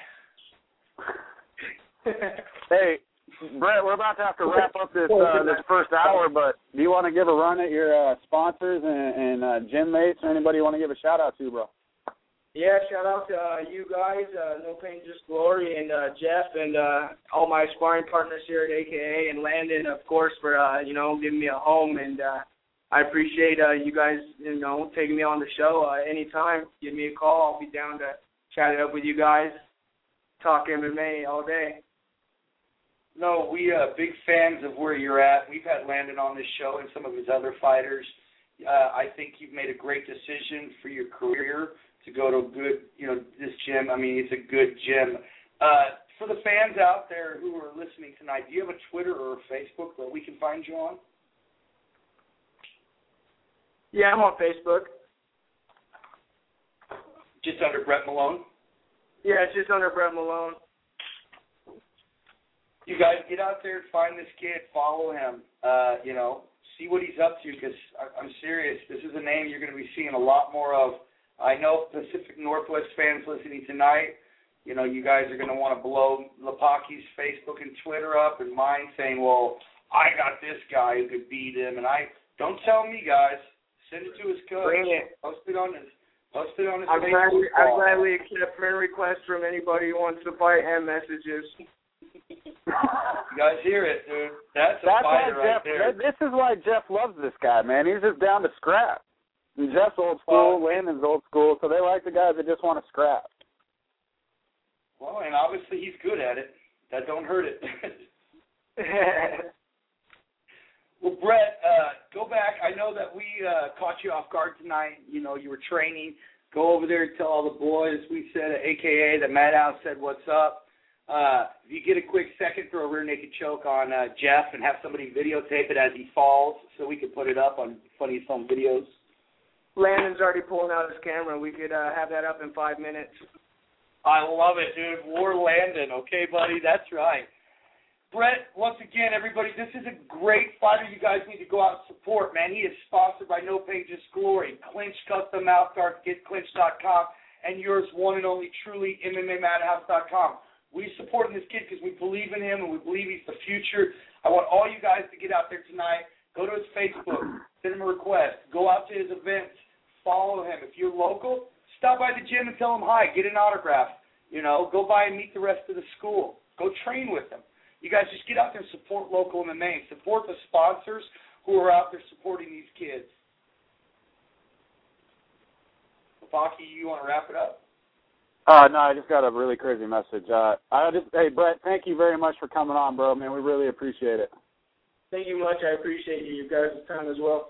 Hey, Brett, we're about to have to wrap up this uh, this first hour, but do you want to give a run at your uh, sponsors and, and uh, gym mates or anybody you want to give a shout out to, bro? Yeah, shout out to uh, you guys, uh, No Pain Just Glory, and uh, Jeff, and uh, all my sparring partners here at A K A, and Landon, of course, for uh, you know giving me a home, and uh, I appreciate uh, you guys, you know, taking me on the show uh, anytime. Give me a call. I'll be down to chat it up with you guys, talk M M A all day. No, we are uh, big fans of where you're at. We've had Landon on this show and some of his other fighters. Uh, I think you've made a great decision for your career to go to a good, you know, this gym. I mean, it's a good gym. Uh, for the fans out there who are listening tonight, do you have a Twitter or a Facebook that we can find you on? Yeah, I'm on Facebook. Just under Brett Malone? Yeah, it's just under Brett Malone. You guys get out there and find this kid, follow him, uh, you know, see what he's up to, because I'm serious. This is a name you're going to be seeing a lot more of. I know Pacific Northwest fans listening tonight, you know, you guys are going to want to blow Lepaki's Facebook and Twitter up and mine saying, well, I got this guy who could beat him. And I don't tell me, guys. Send it to his coach. Bring it. Post it on his, post it on his I'll Facebook. gladly, I'll gladly accept friend requests from anybody who wants to fight and messages. You guys hear it, dude. That's a That's fighter why right Jeff, there. This is why Jeff loves this guy, man. He's just down to scrap. And Jeff's old school, Well, Landon's old school, so they like the guys that just want to scrap. Well, and obviously he's good at it. That don't hurt it. Well, Brett, uh, go back. I know that we uh, caught you off guard tonight. You know, you were training. Go over there and tell all the boys we said at A K A that Madhouse said what's up. Uh, if you get a quick second, throw a rear naked choke on uh, Jeff and have somebody videotape it as he falls so we can put it up on Funniest Home Videos. Landon's already pulling out his camera. We could uh, have that up in five minutes. I love it, dude. War Landon. Okay, buddy? That's right. Brett, once again, everybody, this is a great fighter you guys need to go out and support, man. He is sponsored by No Pain Just Glory, Clinch Custom Mouthguards, get clinch dot com, and yours one and only truly, M M A Madhouse dot com. We support this kid because we believe in him and we believe he's the future. I want all you guys to get out there tonight. Go to his Facebook, send him a request, go out to his events, follow him. If you're local, stop by the gym and tell him hi, get an autograph. You know, go by and meet the rest of the school. Go train with them. You guys just get out there and support local M M A. Support the sponsors who are out there supporting these kids. Lepaki, you want to wrap it up? Uh, no, I just got a really crazy message. Uh, I just, hey, Brett, thank you very much for coming on, bro. Man, we really appreciate it. Thank you much. I appreciate you, you guys' time as well.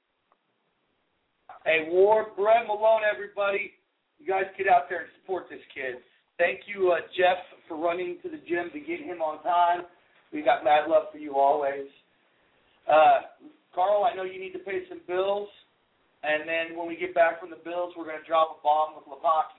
Hey, War, Brett Malone, everybody. You guys get out there and support this kid. Thank you, uh, Jeff, for running to the gym to get him on time. We got mad love for you always. Uh, Carl, I know you need to pay some bills, and then when we get back from the bills, we're going to drop a bomb with Lepaki.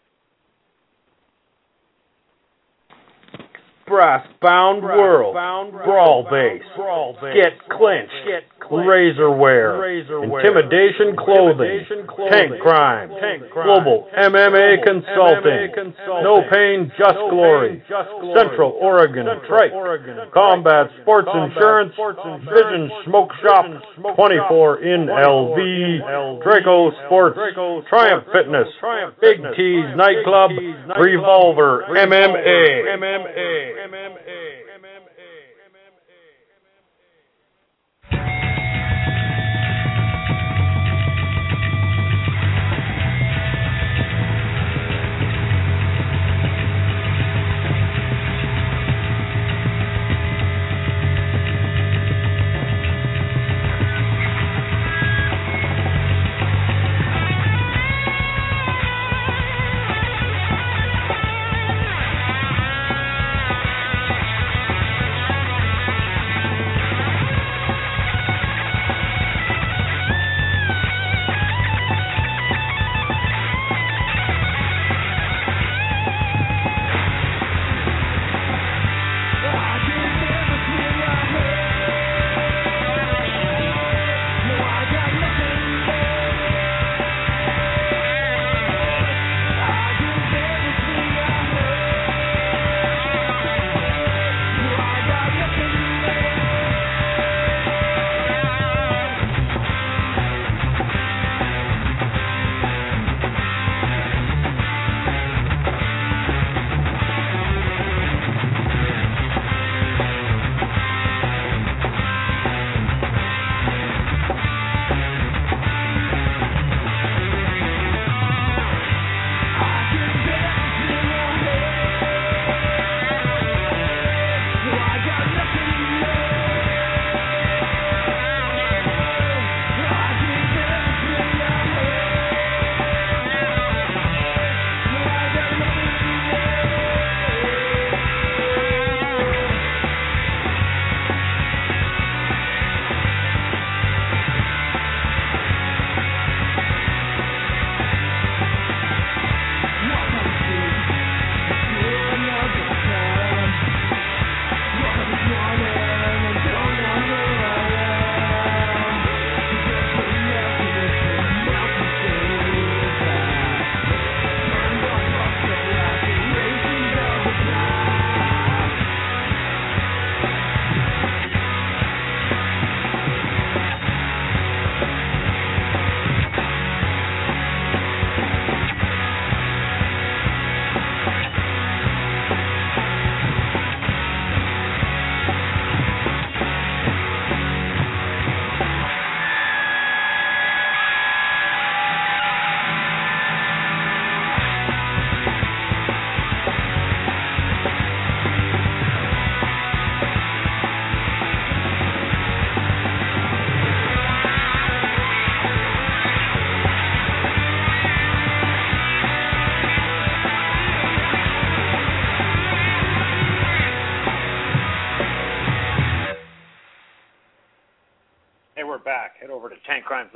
Brass-bound world, brawl base, get clinched, razorware, intimidation clothing, tank crime, global M M A consulting, no pain, just glory, Central Oregon, Trike, Combat Sports Insurance, Vision Smoke Shop, twenty-four in L V, Draco Sports, Triumph Fitness, Big T's Nightclub, Revolver, M M A, M M A. M M A.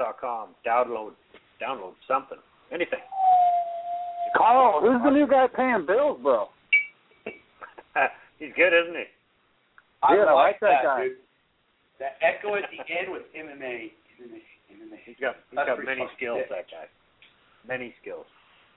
dot com. Download, download something, anything. Carl, who's the new guy paying bills, bro? He's good, isn't he? I Yeah, I like like that that, guy. dude. That echo at the end with M M A. M M A. M M A. He's got he's That's got pretty many fucking skills. sick. That guy, many skills.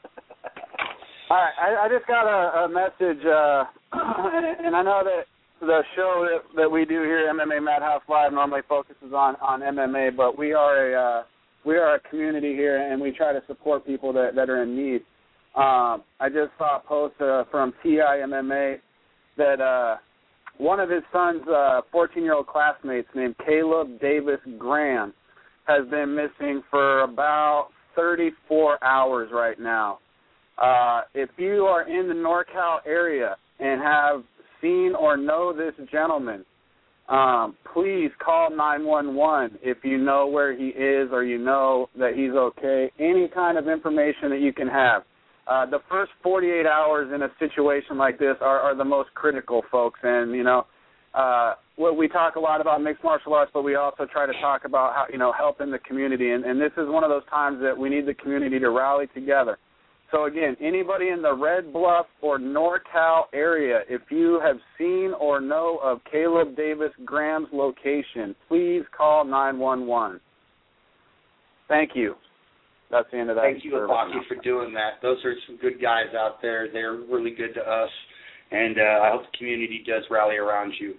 All right, I, I just got a, a message, uh, and I know that the show that, that we do here, M M A Madhouse Live, normally focuses on, on M M A, but we are a uh, we are a community here, and we try to support people that, that are in need. Um, I just saw a post uh, from T I M M A that uh, one of his son's uh, fourteen-year-old classmates named Caleb Davis Graham has been missing for about thirty-four hours right now. Uh, if you are in the NorCal area and have seen or know this gentleman, um, please call nine one one if you know where he is or you know that he's okay. Any kind of information that you can have. Uh, the first forty-eight hours in a situation like this are, are the most critical, folks. And, you know, uh, well, we talk a lot about mixed martial arts, but we also try to talk about, how, you know, helping the community. And, and this is one of those times that we need the community to rally together. So, again, anybody in the Red Bluff or NorCal area, if you have seen or know of Caleb Davis Graham's location, please call nine one one. Thank you. That's the end of that. Thank you, Apaki, for doing that. Those are some good guys out there. They're really good to us, and uh, I hope the community does rally around you.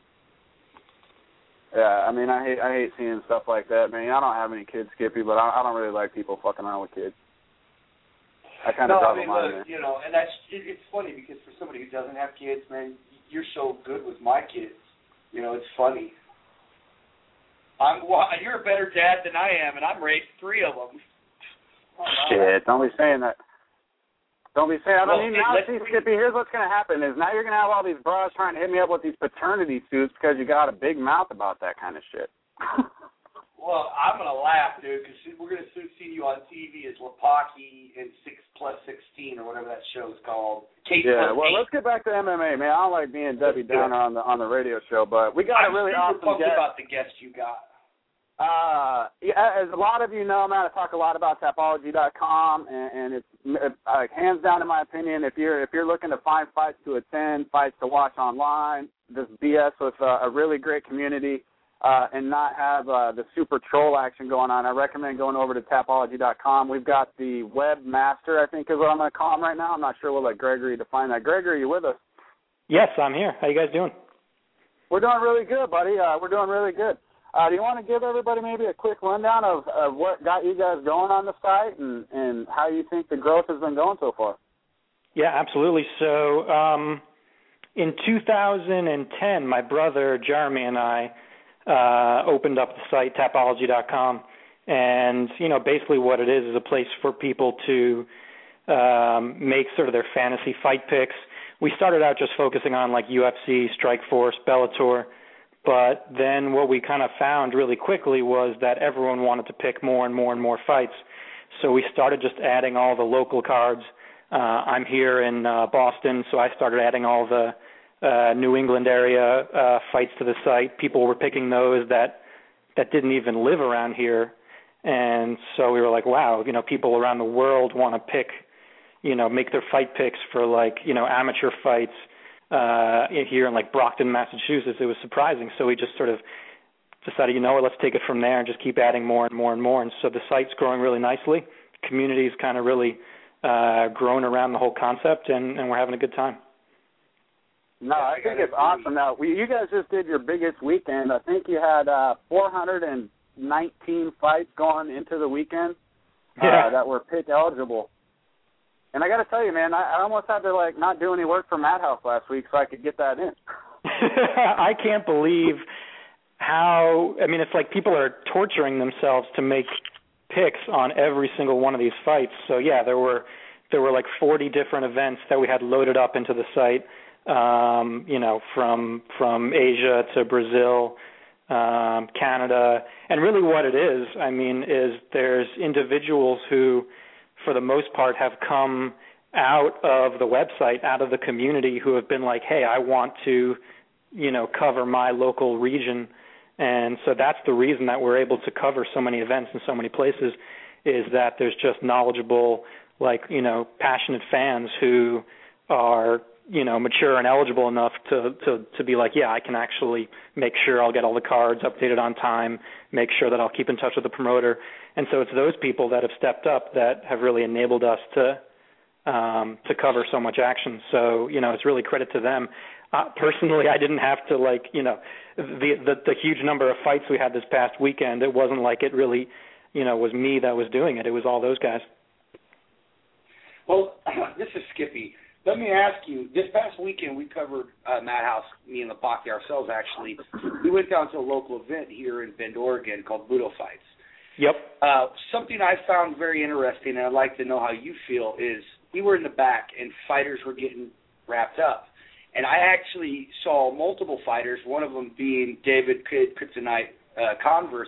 Yeah, I mean, I hate I hate seeing stuff like that, man. I don't have any kids, Skippy, but I, I don't really like people fucking around with kids. I kind of no, draw I mean, the line look, there. you know, and that's it, it's funny because for somebody who doesn't have kids, man, you're so good with my kids. You know, it's funny. I'm well, you're a better dad than I am, and I'm raised three of them. Oh, wow. Shit, don't be saying that. Don't be saying that. Well, I mean, hey, now, let's see, bring- Skippy, here's what's going to happen is now you're going to have all these bras trying to hit me up with these paternity suits because you got a big mouth about that kind of shit. Well, I'm going to laugh, dude, because we're going to soon see you on T V as Lapaki in six plus sixteen or whatever that show's called. Kate yeah, plus well, eight. let's get back to M M A, man. I don't like being Debbie Downer on the on the radio show, but we got I'm a really super awesome pumped guest. about the guest you got. Uh, yeah, as a lot of you know, man, I talk a lot about Tapology dot com, and, and it's uh, hands down, in my opinion, if you're if you're looking to find fights to attend, fights to watch online, just B S with uh, a really great community, uh, and not have uh, the super troll action going on, I recommend going over to Tapology dot com. We've got the webmaster, I think is what I'm going to call him right now. I'm not sure. We'll let Gregory define that. Gregory, you with us? Yes, I'm here. How you guys doing? We're doing really good, buddy. Uh, we're doing really good. Uh, do you want to give everybody maybe a quick rundown of, of what got you guys going on the site and, and how you think the growth has been going so far? Yeah, absolutely. So um, in two thousand ten, my brother Jeremy and I uh, opened up the site Tapology dot com, and you know basically what it is is a place for people to um, make sort of their fantasy fight picks. We started out just focusing on like U F C, Strikeforce, Bellator. But then what we kind of found really quickly was that everyone wanted to pick more and more and more fights. So we started just adding all the local cards. Uh, I'm here in uh, Boston, so I started adding all the uh, New England area uh, fights to the site. People were picking those that that didn't even live around here. And so we were like, wow, you know, people around the world want to pick, you know, make their fight picks for like, you know, amateur fights. Uh, here in like Brockton, Massachusetts. It was surprising. So we just sort of decided, you know what, let's take it from there and just keep adding more and more and more. And so the site's growing really nicely. The community's kind of really uh, grown around the whole concept, and, and we're having a good time. No, I think it's awesome. Now, we, you guys just did your biggest weekend. I think you had uh, four hundred nineteen fights going into the weekend uh, yeah. that were pick eligible. And I got to tell you, man, I, I almost had to, like, not do any work for Madhouse last week so I could get that in. I can't believe how, I mean, it's like people are torturing themselves to make picks on every single one of these fights. So, yeah, there were there were like forty different events that we had loaded up into the site, um, you know, from from Asia to Brazil, um, Canada. And really what it is, I mean, is there's individuals who, for the most part, have come out of the website, out of the community, who have been like, hey, I want to, you know, cover my local region And so that's the reason that we're able to cover so many events in so many places, is that there's just knowledgeable, like, you know, passionate fans who are, you know, mature and eligible enough to, to, to be like, yeah, I can actually make sure I'll get all the cards updated on time, make sure that I'll keep in touch with the promoter. And so it's those people that have stepped up that have really enabled us to um, to cover so much action. So, you know, it's really credit to them. Uh, personally, I didn't have to, like, you know, the, the the huge number of fights we had this past weekend, it wasn't like it really, you know, was me that was doing it. It was all those guys. Well, this is Skippy. Let me ask you, this past weekend we covered uh, Madhouse, me and Lepaki ourselves actually. We went down to a local event here in Bend, Oregon called Budo Fights. Yep. Uh, something I found very interesting, and I'd like to know how you feel, is we were in the back and fighters were getting wrapped up. And I actually saw multiple fighters, one of them being David Kryptonite uh, Converse,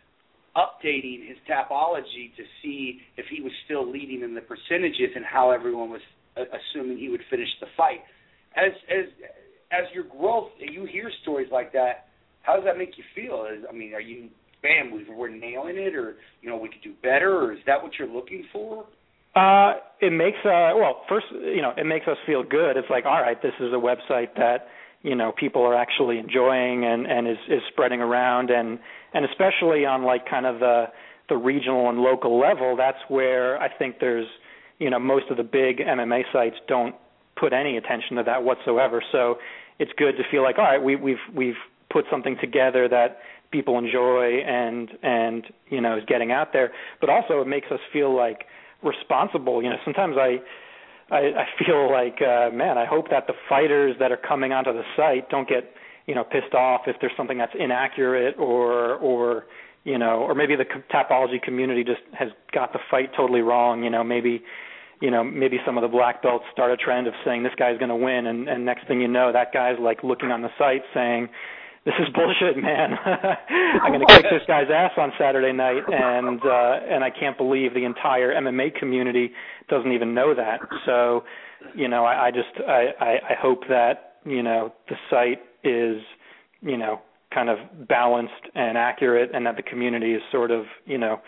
updating his Tapology to see if he was still leading in the percentages and how everyone was uh, assuming he would finish the fight. As as as your growth, you hear stories like that, how does that make you feel? Is, I mean, are you, bam, we're nailing it, or, you know, we could do better, or is that what you're looking for? Uh, it makes, uh, well, first, you know, it makes us feel good. It's like, all right, this is a website that, you know, people are actually enjoying and, and is, is spreading around. And, and especially on, like, kind of the, the regional and local level, that's where I think there's, you know, most of the big M M A sites don't put any attention to that whatsoever. So it's good to feel like, all right, we, we've, we've put something together that people enjoy and, and, you know, is getting out there. But also it makes us feel like responsible. You know, sometimes I I, I feel like, uh, man, I hope that the fighters that are coming onto the site don't get, you know, pissed off if there's something that's inaccurate or, or you know, or maybe the Tapology community just has got the fight totally wrong. You know, maybe, you know, maybe some of the black belts start a trend of saying this guy's going to win, and, and next thing you know, that guy's like looking on the site saying, this is bullshit, man. I'm going to kick this guy's ass on Saturday night, and uh, and I can't believe the entire M M A community doesn't even know that. So, you know, I, I just I, I, I hope that, you know, the site is, you know, kind of balanced and accurate, and that the community is sort of, you know,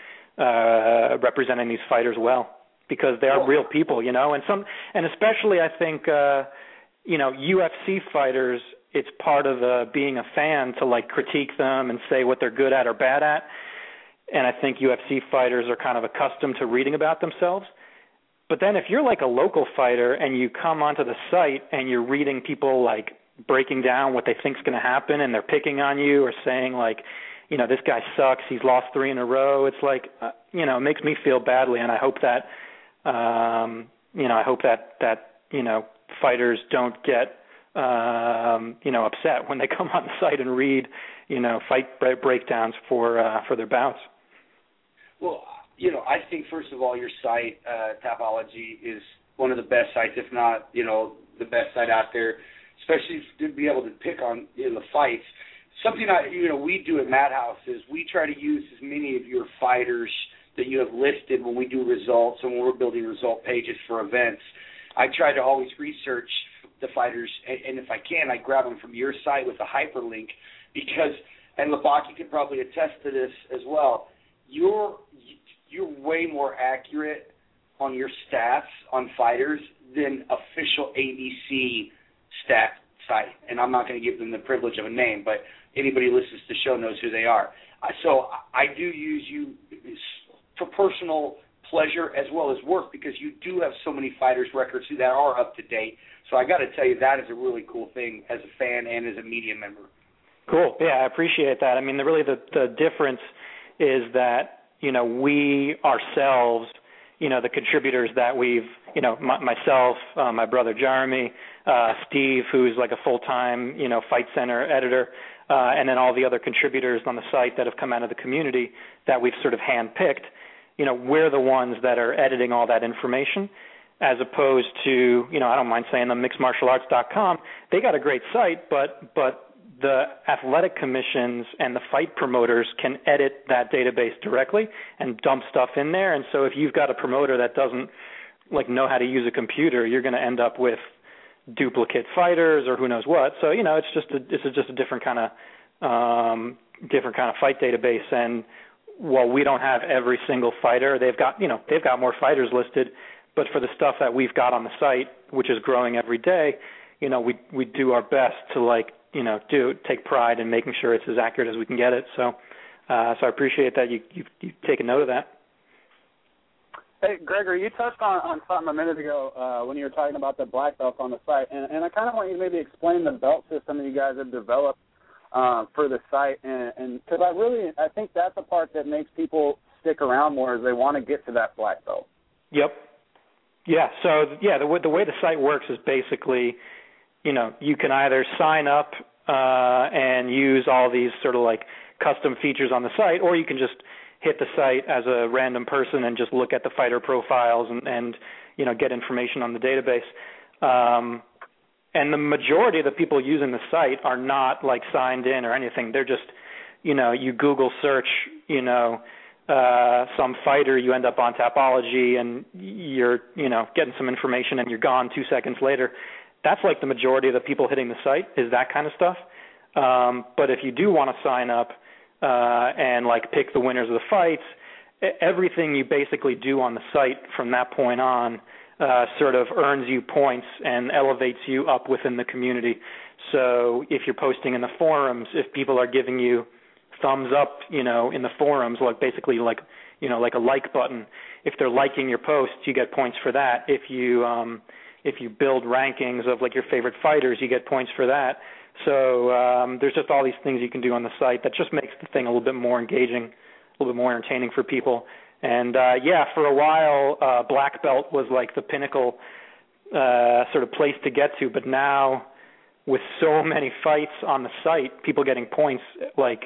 uh, representing these fighters well, because they are real people, you know, and some, and especially I think, uh, you know, U F C fighters, it's part of uh, being a fan to, like, critique them and say what they're good at or bad at. And I think U F C fighters are kind of accustomed to reading about themselves. But then if you're like a local fighter and you come onto the site and you're reading people, like, breaking down what they think's going to happen, and they're picking on you or saying, like, you know, this guy sucks, he's lost three in a row, it's like, uh, you know, it makes me feel badly. And I hope that, um, you know, I hope that, that, you know, fighters don't get, um, you know, upset when they come on the site and read, you know, fight breakdowns for uh, for their bouts. Well, you know, I think, first of all, your site, uh, Tapology, is one of the best sites, if not, you know, the best site out there, especially to be able to pick on, you know, the fights. Something I, you know, we do at Madhouse is we try to use as many of your fighters that you have listed when we do results and when we're building result pages for events. I try to always research the fighters, and, and if I can, I grab them from your site with a hyperlink, because, and Lepaki could probably attest to this as well, you're, you're way more accurate on your stats on fighters than official A B C stat site, and I'm not going to give them the privilege of a name, but anybody who listens to the show knows who they are. Uh, so I do use you for personal pleasure as well as work, because you do have so many fighters' records that are up to date. So I got to tell you, that is a really cool thing as a fan and as a media member. Cool. Yeah, I appreciate that. I mean, the, really the, the difference is that, you know, we ourselves, you know, the contributors that we've, you know, my, myself, uh, my brother Jeremy, uh, Steve, who's like a full-time, you know, Fight Center editor, uh, and then all the other contributors on the site that have come out of the community that we've sort of handpicked, you know, we're the ones that are editing all that information, as opposed to, you know, I don't mind saying them, mixed martial arts dot com. They got a great site, but but the athletic commissions and the fight promoters can edit that database directly and dump stuff in there. And so if you've got a promoter that doesn't, like, know how to use a computer, you're going to end up with duplicate fighters or who knows what. So, you know, it's just a, it's a, just a different kind of, um, different kind of fight database. And while we don't have every single fighter, they've got, you know, they've got more fighters listed. But for the stuff that we've got on the site, which is growing every day, you know, we we do our best to, like, you know, do take pride in making sure it's as accurate as we can get it. So, uh, so I appreciate that you you you take a note of that. Hey, Gregory, you touched on, on something a minute ago uh, when you were talking about the black belt on the site, and, and I kind of want you to maybe explain the belt system that you guys have developed uh, for the site, and because I really, I think that's the part that makes people stick around more, is they want to get to that black belt. Yep. Yeah. So yeah, the way, the way the site works is basically, you know, you can either sign up uh, and use all these sort of like custom features on the site, or you can just hit the site as a random person and just look at the fighter profiles and, and you know, get information on the database. Um, and the majority of the people using the site are not like signed in or anything. They're just, you know, you Google search, you know, uh, some fighter, you end up on Tapology, and you're, you know, getting some information and you're gone two seconds later. That's like the majority of the people hitting the site, is that kind of stuff. Um, but if you do want to sign up, Uh, and like pick the winners of the fights, everything you basically do on the site from that point on uh, sort of earns you points and elevates you up within the community. So if you're posting in the forums, if people are giving you thumbs up, you know, in the forums, like basically like, you know, like a like button, if they're liking your posts, you get points for that. If you um, if you build rankings of like your favorite fighters, you get points for that. So um, there's just all these things you can do on the site that just makes the thing a little bit more engaging, a little bit more entertaining for people. And, uh, yeah, for a while, uh, Black Belt was like the pinnacle uh, sort of place to get to. But now with so many fights on the site, people getting points, like,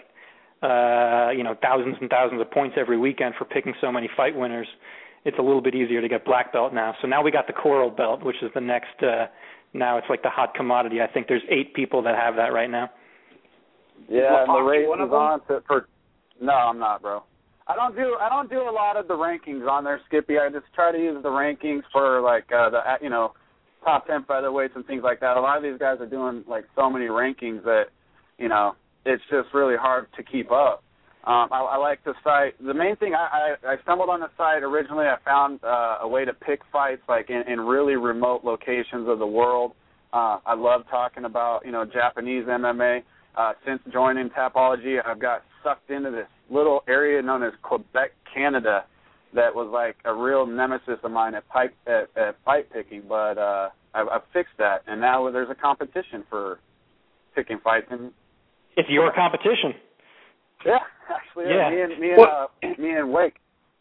uh, you know, thousands and thousands of points every weekend for picking so many fight winners, it's a little bit easier to get Black Belt now. So now we got the Coral Belt, which is the next uh, – now it's like the hot commodity. I think there's eight people that have that right now. Yeah, and the race is on to, for. No, I'm not, bro. I don't do I don't do a lot of the rankings on there, Skippy. I just try to use the rankings for like uh, the you know top ten featherweights and things like that. A lot of these guys are doing like so many rankings that you know it's just really hard to keep up. Um, I, I like the site. The main thing, I, I, I stumbled on the site originally. I found uh, a way to pick fights like in, in really remote locations of the world. Uh, I love talking about, you know, Japanese M M A. Uh, since joining Tapology, I've got sucked into this little area known as Quebec, Canada, that was like a real nemesis of mine at, pipe, at, at fight picking. But uh, I've, I've fixed that, and now there's a competition for picking fights. And it's your competition. Yeah, actually, yeah. me and me and, uh, me and Wake.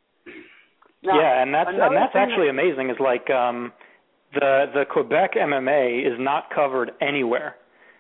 Now, yeah, and that's and that's actually that, amazing. Is like um, the the Quebec M M A is not covered anywhere.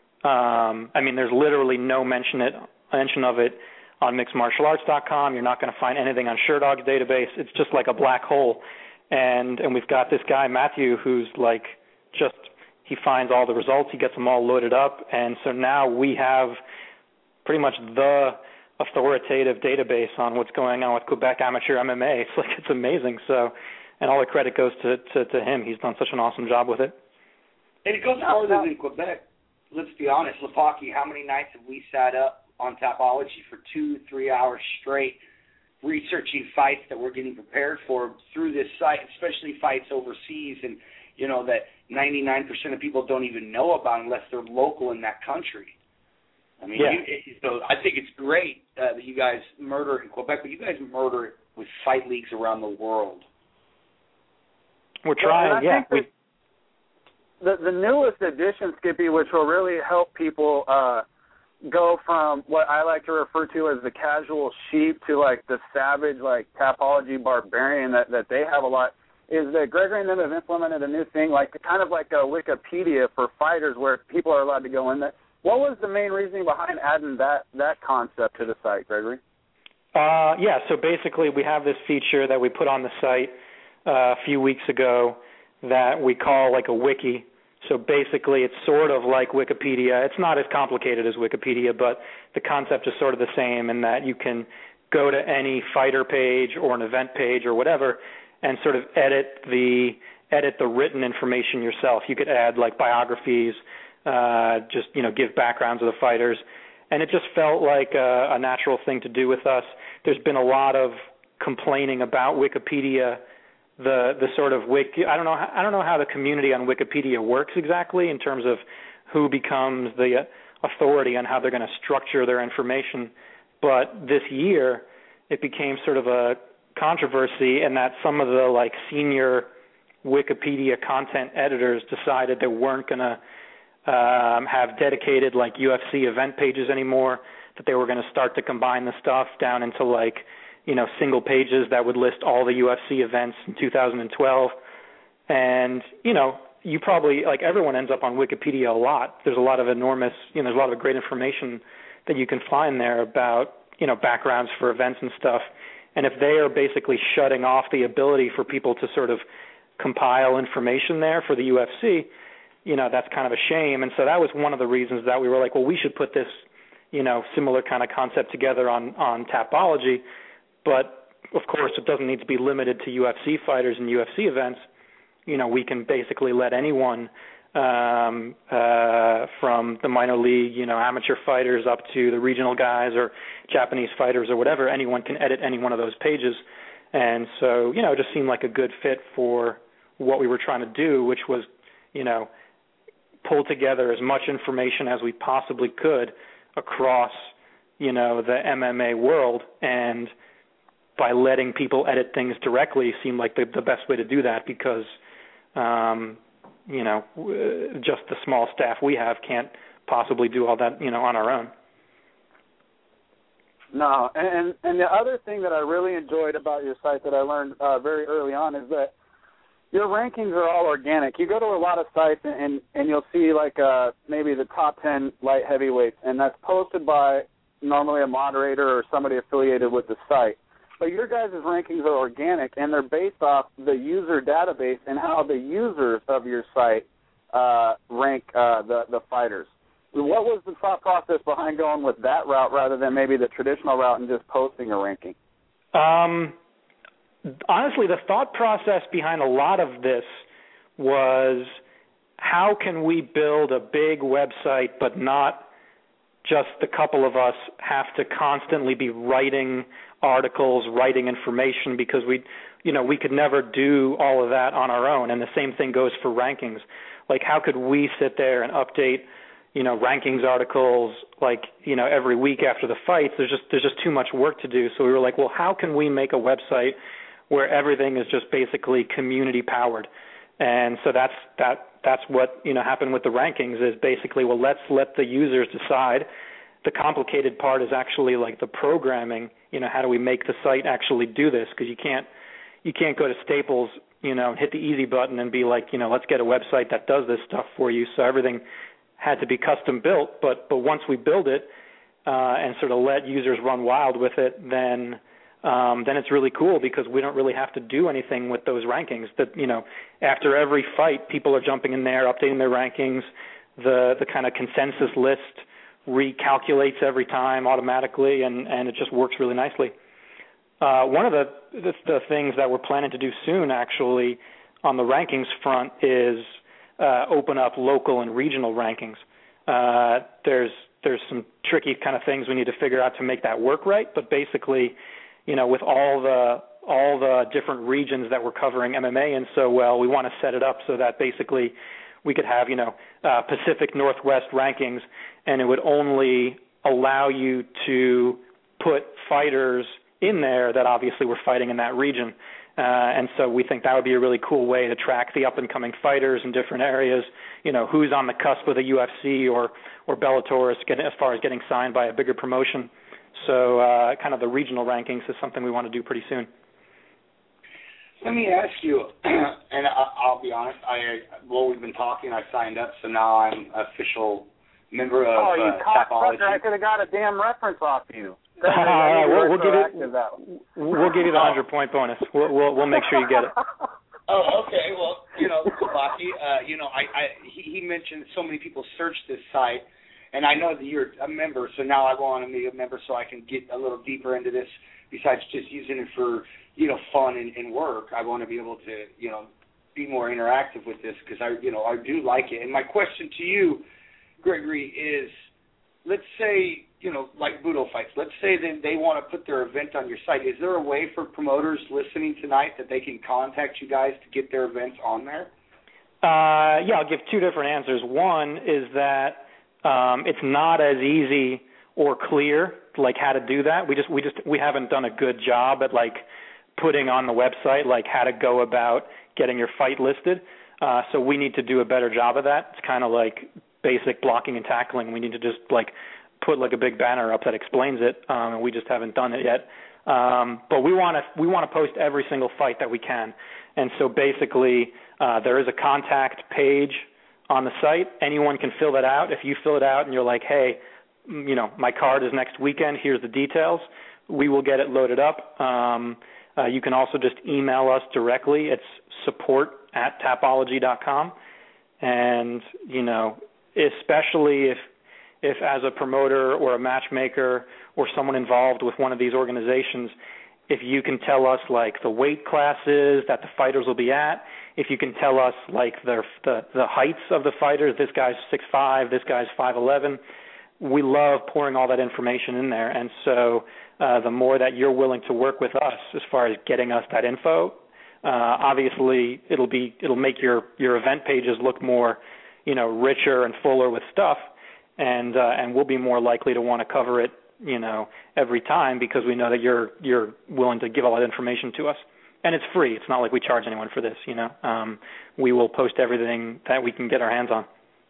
Um, I mean, there's literally no mention it mention of it on mixed martial arts dot com. You're not going to find anything on Sherdog's database. It's just like a black hole. And and we've got this guy Matthew who's like just he finds all the results. He gets them all loaded up, and so now we have pretty much the authoritative database on what's going on with Quebec amateur M M A. It's like it's amazing. So, and all the credit goes to, to, to him. He's done such an awesome job with it. And it goes farther than Quebec. Let's be honest, Lepaki, how many nights have we sat up on Tapology for two, three hours straight researching fights that we're getting prepared for through this site, especially fights overseas, and, you know, that ninety-nine percent of people don't even know about unless they're local in that country. I mean, yeah. you, so I think it's great uh, that you guys murder it in Quebec, but you guys murder it with fight leagues around the world. We're trying, yeah. yeah. We, the, the newest addition, Skippy, which will really help people uh, go from what I like to refer to as the casual sheep to, like, the savage, like, Tapology barbarian that, that they have a lot, is that Gregory and them have implemented a new thing, like kind of like a Wikipedia for fighters where people are allowed to go in there. What was the main reasoning behind adding that, that concept to the site, Gregory? Uh, yeah, so basically we have this feature that we put on the site uh, a few weeks ago that we call like a wiki. So basically it's sort of like Wikipedia. It's not as complicated as Wikipedia, but the concept is sort of the same in that you can go to any fighter page or an event page or whatever and sort of edit the edit the written information yourself. You could add like biographies, Uh, just, you know, give backgrounds of the fighters. and it just felt like a, a natural thing to do with us. There's been a lot of complaining about Wikipedia, the the sort of wiki. I don't know. I don't know how the community on Wikipedia works exactly in terms of who becomes the authority on how they're going to structure their information. But this year, it became sort of a controversy in that some of the like senior Wikipedia content editors decided they weren't going to um, have dedicated like U F C event pages anymore, that they were going to start to combine the stuff down into like, you know, single pages that would list all the U F C events in two thousand twelve. And, you know, you probably, like everyone ends up on Wikipedia a lot. There's a lot of enormous, you know, there's a lot of great information that you can find there about, you know, backgrounds for events and stuff. And if they are basically shutting off the ability for people to sort of compile information there for the U F C, you know, that's kind of a shame. And so that was one of the reasons that we were like, well, we should put this, you know, similar kind of concept together on, on Tapology. But, of course, it doesn't need to be limited to U F C fighters and U F C events. You know, we can basically let anyone um, uh, from the minor league, you know, amateur fighters up to the regional guys or Japanese fighters or whatever, anyone can edit any one of those pages. And so, you know, it just seemed like a good fit for what we were trying to do, which was, you know, pull together as much information as we possibly could across, you know, the M M A world, and by letting people edit things directly seemed like the, the best way to do that because, um, you know, just the small staff we have can't possibly do all that, you know, on our own. No, and and the other thing that I really enjoyed about your site that I learned uh, very early on is that your rankings are all organic. You go to a lot of sites and and you'll see like uh, maybe the top ten light heavyweights, and that's posted by normally a moderator or somebody affiliated with the site. But your guys' rankings are organic, and they're based off the user database and how the users of your site uh, rank uh, the, the fighters. What was the thought process behind going with that route rather than maybe the traditional route and just posting a ranking? Um, honestly, the thought process behind a lot of this was how can we build a big website but not just the couple of us have to constantly be writing articles, writing information, because we, you know, we could never do all of that on our own. And the same thing goes for rankings. Like, how could we sit there and update, you know, rankings articles like, you know, every week after the fights? There's just there's just too much work to do. So we were like, well, how can we make a website where everything is just basically community powered? And so that's that that's what, you know, happened with the rankings is basically, well, let's let the users decide. The complicated part is actually like the programming. You know, how do we make the site actually do this? Because you can't you can't go to Staples, you know, and hit the easy button and be like, you know, let's get a website that does this stuff for you. So everything had to be custom built. But but once we build it uh, and sort of let users run wild with it, then um, then it's really cool because we don't really have to do anything with those rankings. That, you know, after every fight, people are jumping in there, updating their rankings. The the kind of consensus list recalculates every time automatically, and, and it just works really nicely. Uh, one of the, the the things that we're planning to do soon, actually, on the rankings front is uh, open up local and regional rankings. Uh, there's there's some tricky kind of things we need to figure out to make that work right, but basically, you know, with all the all the different regions that we're covering M M A in so well, we want to set it up so that basically we could have, you know, uh, Pacific Northwest rankings, and it would only allow you to put fighters in there that obviously were fighting in that region. Uh, and so we think that would be a really cool way to track the up-and-coming fighters in different areas, you know, who's on the cusp of the U F C or, or Bellator as, get, as far as getting signed by a bigger promotion. So uh, kind of the regional rankings is something we want to do pretty soon. Let me ask you, and I'll be honest, I while we've been talking, I signed up, so now I'm an official member of oh, you uh, cocksucker, Tapology. I could have got a damn reference off you. All right, we'll, we'll give you we'll give you the hundred point bonus. We'll, we'll we'll make sure you get it. Oh, okay. Well, you know, Sabaki, uh, you know, I, I he, he mentioned so many people search this site, and I know that you're a member, so now I want to be a member so I can get a little deeper into this. Besides just using it for, you know, fun and, and work, I want to be able to, you know, be more interactive with this because I, you know, I do like it. And my question to you, Gregory, is let's say you know, like Budo Fights. Let's say that they want to put their event on your site. Is there a way for promoters listening tonight that they can contact you guys to get their events on there? Uh, yeah, I'll give two different answers. One is that um, it's not as easy or clear, like how to do that. We just we just we haven't done a good job at like putting on the website like how to go about getting your fight listed. Uh, so we need to do a better job of that. It's kind of like basic blocking and tackling. We need to just like put like a big banner up that explains it, um, and we just haven't done it yet. Um, but we want to we want to post every single fight that we can, and so basically uh, there is a contact page on the site. Anyone can fill that out. If you fill it out and you're like, hey, you know, my card is next weekend, here's the details, we will get it loaded up. Um, uh, you can also just email us directly. It's support at tapology dot com, and you know, especially if if as a promoter or a matchmaker or someone involved with one of these organizations, if you can tell us like the weight classes that the fighters will be at, if you can tell us like their, the the heights of the fighters, this guy's six five, this guy's five eleven, we love pouring all that information in there. And so uh, the more that you're willing to work with us as far as getting us that info, uh, obviously it'll be it'll make your, your event pages look more, you know, richer and fuller with stuff. And uh, and we'll be more likely to want to cover it, you know, every time because we know that you're you're willing to give all that information to us. And it's free. It's not like we charge anyone for this, you know. Um, we will post everything that we can get our hands on.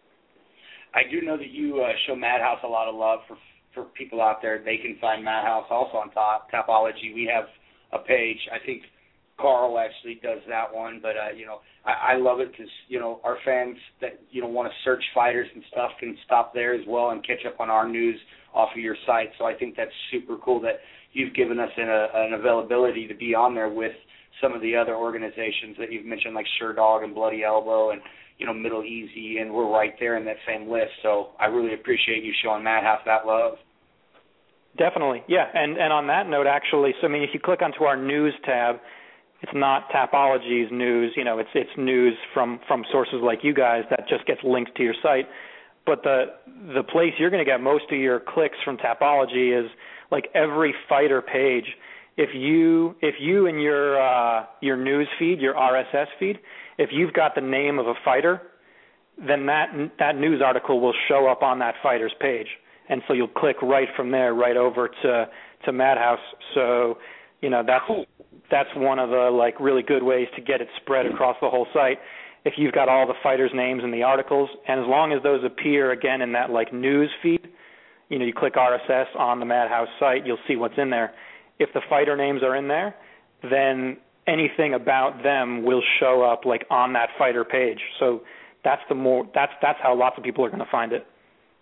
I do know that you uh, show Madhouse a lot of love for for people out there. They can find Madhouse also on top, Tapology. We have a page. I think Carl actually does that one, but uh, you know, I, I love it because you know our fans that you know want to search fighters and stuff can stop there as well and catch up on our news off of your site. So I think that's super cool that you've given us an, a, an availability to be on there with some of the other organizations that you've mentioned, like Sherdog and Bloody Elbow and you know Middle Easy, and we're right there in that same list. So I really appreciate you showing Madhouse that love. Definitely, yeah. And and on that note, actually, so I mean, if you click onto our news tab, it's not Tapology's news, you know, it's it's news from, from sources like you guys that just gets linked to your site. But the the place you're going to get most of your clicks from Tapology is like every fighter page. If you if you in your uh, your news feed, your R S S feed, if you've got the name of a fighter, then that that news article will show up on that fighter's page, and so you'll click right from there right over to to Madhouse. So you know that's. Cool. That's one of the like really good ways to get it spread across the whole site. If you've got all the fighters' names in the articles, and as long as those appear again in that like news feed, you know, you click R S S on the Madhouse site, you'll see what's in there. If the fighter names are in there, then anything about them will show up like on that fighter page. So that's the more that's that's how lots of people are going to find it.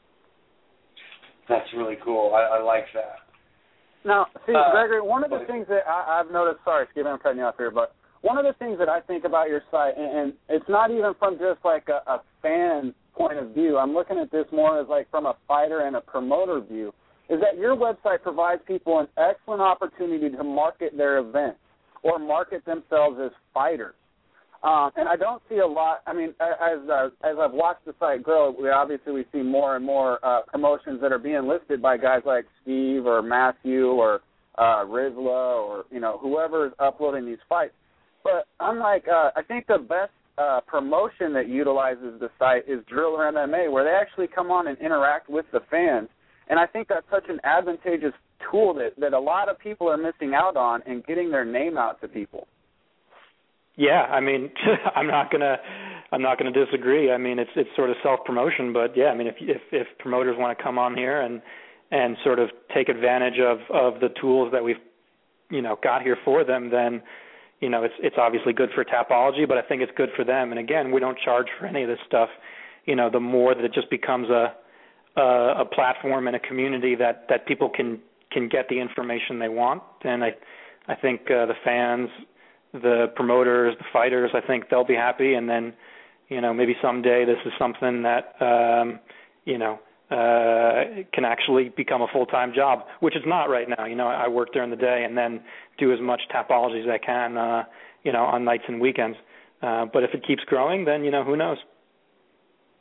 That's really cool. I, I like that. Now, see, uh, Gregory, one of the things that I, I've noticed, sorry, Steve, I'm cutting you off here, but one of the things that I think about your site, and, and it's not even from just like a, a fan point of view, I'm looking at this more as like from a fighter and a promoter view, is that your website provides people an excellent opportunity to market their events or market themselves as fighters. Um, and I don't see a lot. I mean, as uh, as I've watched the site grow, we obviously we see more and more uh, promotions that are being listed by guys like Steve or Matthew or uh, Rizla or you know whoever is uploading these fights. But I'm like, uh, I think the best uh, promotion that utilizes the site is Driller M M A, where they actually come on and interact with the fans. And I think that's such an advantageous tool that, that a lot of people are missing out on in getting their name out to people. Yeah, I mean, I'm not gonna, I'm not gonna disagree. I mean, it's it's sort of self-promotion, but yeah, I mean, if if, if promoters want to come on here and and sort of take advantage of, of the tools that we've, you know, got here for them, then, you know, it's it's obviously good for Tapology, but I think it's good for them. And again, we don't charge for any of this stuff. You know, the more that it just becomes a a, a platform and a community that, that people can can get the information they want, and I I think uh, the fans, the promoters, the fighters, I think they'll be happy. And then, you know, maybe someday this is something that, um, you know, uh, can actually become a full-time job, which it's not right now. You know, I work during the day and then do as much Tapology as I can, uh, you know, on nights and weekends. Uh, but if it keeps growing, then, you know, who knows?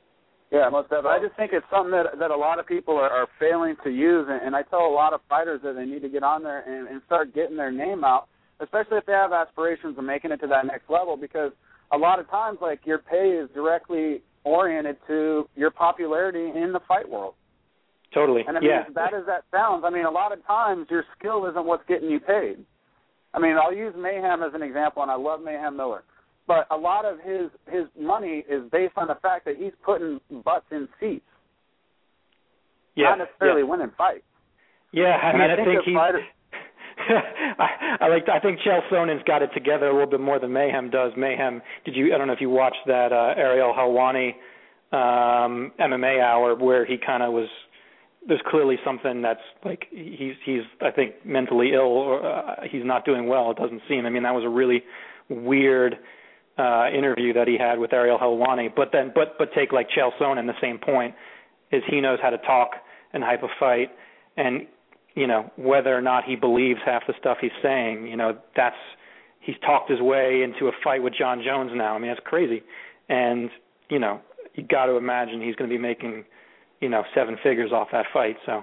Yeah, most definitely. I just think it's something that that a lot of people are, are failing to use, and, and I tell a lot of fighters that they need to get on there and, and start getting their name out, especially if they have aspirations of making it to that next level, because a lot of times, like, your pay is directly oriented to your popularity in the fight world. Totally. And I mean, yeah. as bad as that sounds, I mean, a lot of times your skill isn't what's getting you paid. I mean, I'll use Mayhem as an example, and I love Mayhem Miller. But a lot of his, his money is based on the fact that he's putting butts in seats, yeah, not necessarily yeah. winning fights. Yeah, I and mean, I I think, think, think fighters, I, I like. I think Chael Sonnen's got it together a little bit more than Mayhem does. Mayhem, did you? I don't know if you watched that uh, Ariel Helwani um, M M A hour where he kind of was. There's clearly something that's like he's he's I think mentally ill or uh, he's not doing well. It doesn't seem. I mean, that was a really weird uh, interview that he had with Ariel Helwani. But then, but but take like Chael Sonnen. The same point is he knows how to talk and hype a fight, and you know whether or not he believes half the stuff he's saying. You know that's he's talked his way into a fight with John Jones now. I mean that's crazy, and you know you got to imagine he's going to be making. You know, seven figures off that fight. So,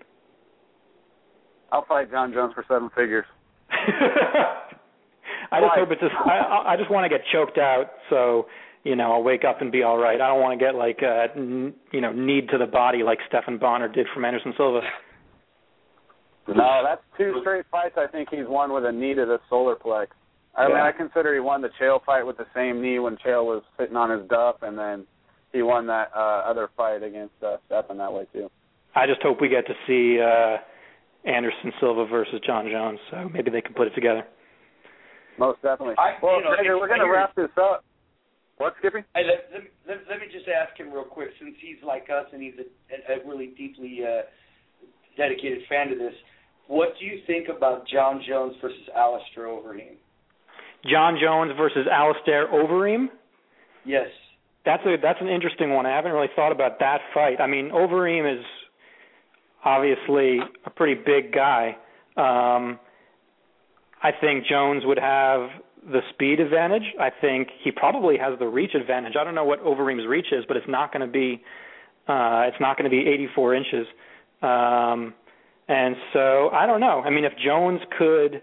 I'll fight John Jones for seven figures. I just hope it's just. I, I just want to get choked out, so you know I'll wake up and be all right. I don't want to get like uh, n- you know kneed to the body like Stephan Bonner did from Anderson Silva. No, that's two straight fights. I think he's won with a knee to the solar plex. I yeah. mean, I consider he won the Chael fight with the same knee when Chael was sitting on his duff, and then. He won that uh, other fight against uh, Stephan that way, too. I just hope we get to see uh, Anderson Silva versus John Jones, so maybe they can put it together. Most definitely. I, well, you know, Gregor, we're going to wrap this up. What, Skippy? Hey, let, let, let, let me just ask him real quick, since he's like us and he's a, a really deeply uh, dedicated fan to this. What do you think about John Jones versus Alistair Overeem? John Jones versus Alistair Overeem? Yes. That's a that's an interesting one. I haven't really thought about that fight. I mean, Overeem is obviously a pretty big guy. Um, I think Jones would have the speed advantage. I think he probably has the reach advantage. I don't know what Overeem's reach is, but it's not going to be uh, it's not going to be eighty-four inches. Um, and so I don't know. I mean, if Jones could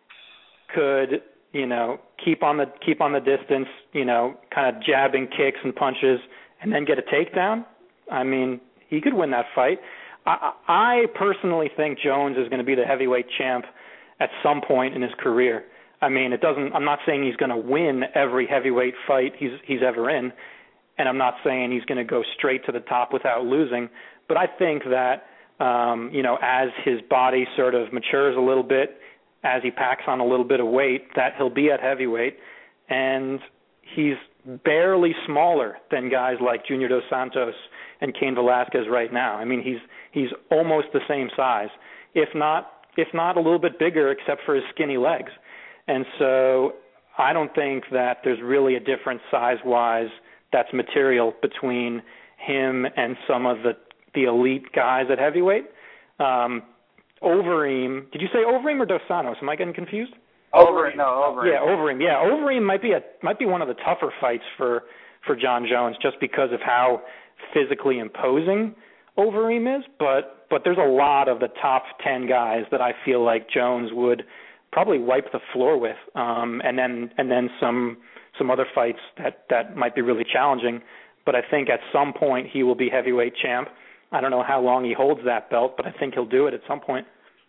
could you know, keep on the keep on the distance, you know, kind of jabbing kicks and punches, and then get a takedown. I mean, he could win that fight. I, I personally think Jones is going to be the heavyweight champ at some point in his career. I mean, it doesn't. I'm not saying he's going to win every heavyweight fight he's he's ever in, and I'm not saying he's going to go straight to the top without losing. But I think that um, you know, as his body sort of matures a little bit. As he packs on a little bit of weight, that he'll be at heavyweight, and he's barely smaller than guys like Junior Dos Santos and Cain Velasquez right now. I mean, he's he's almost the same size, if not if not a little bit bigger, except for his skinny legs. And so I don't think that there's really a difference size-wise that's material between him and some of the the elite guys at heavyweight. Um, Overeem, did you say Overeem or Dos Santos? Am I getting confused? Overeem, no, Overeem. Yeah, Overeem. Yeah, Overeem might be a might be one of the tougher fights for, for John Jones, just because of how physically imposing Overeem is. But but there's a lot of the top ten guys that I feel like Jones would probably wipe the floor with, um, and then and then some some other fights that, that might be really challenging. But I think at some point he will be heavyweight champ. I don't know how long he holds that belt, but I think he'll do it at some point.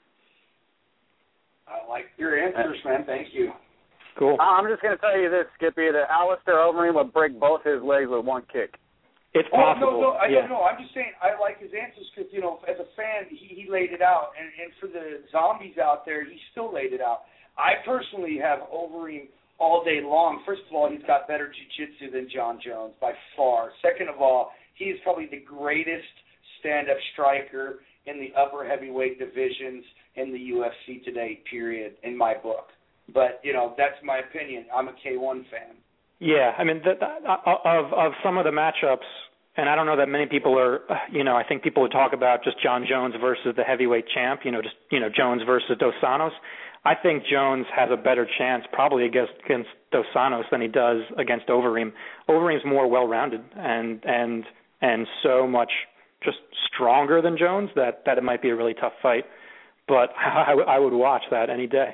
I like your answers, man. Thank you. Cool. I'm just going to tell you this, Skippy, that Alistair Overeem would break both his legs with one kick. It's oh, possible. no, no, I yeah. don't know. I'm just saying I like his answers because, you know, as a fan, he, he laid it out. And, and for the zombies out there, he still laid it out. I personally have Overeem all day long. First of all, he's got better jiu-jitsu than John Jones by far. Second of all, he is probably the greatest stand-up striker in the upper heavyweight divisions in the U F C today, period, in my book. But, you know, that's my opinion. I'm a K one fan. Yeah, I mean, the, the, of of some of the matchups, and I don't know that many people are, you know, I think people would talk about just John Jones versus the heavyweight champ, you know, just, you know, Jones versus Dos Santos. I think Jones has a better chance probably against, against Dos Santos than he does against Overeem. Overeem's more well-rounded, and and and so much just stronger than Jones that, that it might be a really tough fight. But I, I would watch that any day.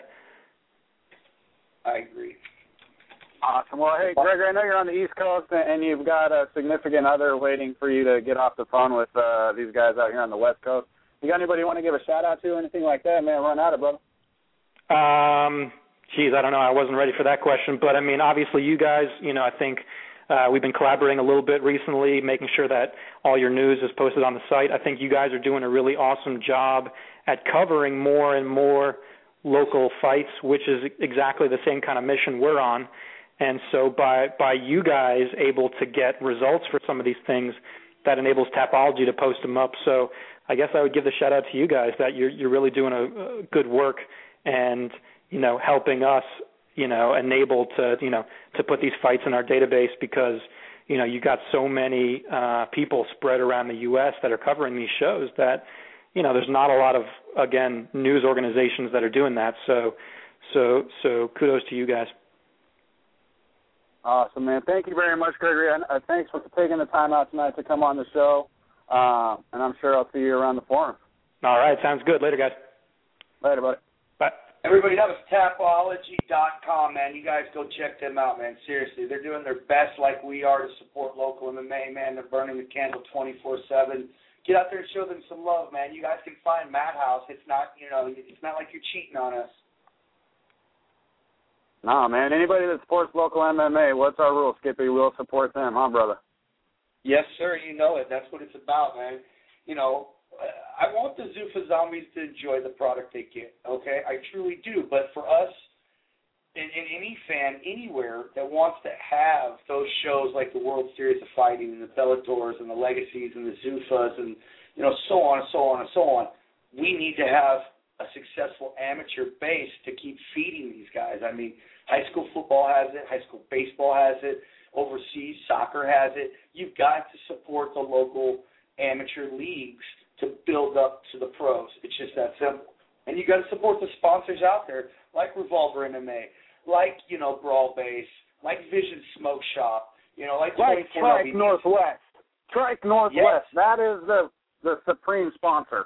I agree. Awesome. Well, hey, Gregory, I know you're on the East Coast and you've got a significant other waiting for you to get off the phone with uh, these guys out here on the West Coast. You got anybody you want to give a shout-out to or anything like that? Man, run out of brother. Um, geez, I don't know. I wasn't ready for that question. But, I mean, obviously you guys, you know, I think uh, we've been collaborating a little bit recently, making sure that all your news is posted on the site. I think you guys are doing a really awesome job at covering more and more local fights, which is exactly the same kind of mission we're on. And so by by you guys able to get results for some of these things, that enables Tapology to post them up. So I guess I would give the shout out to you guys that you're you're really doing a, a good work and, you know, helping us, you know, enable to, you know, to put these fights in our database because, you know, you got so many uh, people spread around the U S that are covering these shows that, you know, there's not a lot of, again, news organizations that are doing that. So so so kudos to you guys. Awesome, man. Thank you very much, Gregory. Uh, thanks for taking the time out tonight to come on the show, uh, and I'm sure I'll see you around the forum. All right. Sounds good. Later, guys. Later, buddy. Bye. Everybody, that was Tapology dot com, man. You guys go check them out, man. Seriously, they're doing their best like we are to support local M M A, man. They're burning the candle twenty-four seven. Get out there and show them some love, man. You guys can find Madhouse. It's not, you know, it's not like you're cheating on us. No, man. Anybody that supports local M M A, what's our rule, Skippy? We'll support them, huh, brother? Yes, sir. You know it. That's what it's about, man. You know, I want the Zuffa Zombies to enjoy the product they get, okay? I truly do. But for us, and, and any fan anywhere that wants to have those shows like the World Series of Fighting and the Bellators and the Legacies and the Zufas and, you know, so on and so on and so on, we need to have a successful amateur base to keep feeding these guys. I mean, high school football has it. High school baseball has it. Overseas soccer has it. You've got to support the local amateur leagues to build up to the pros. It's just that simple. And you got to support the sponsors out there like Revolver M M A, like, you know, Brawl Base, like Vision Smoke Shop, you know, like Like Trike Northwest. Trike Northwest. Yes. That is the, the supreme sponsor.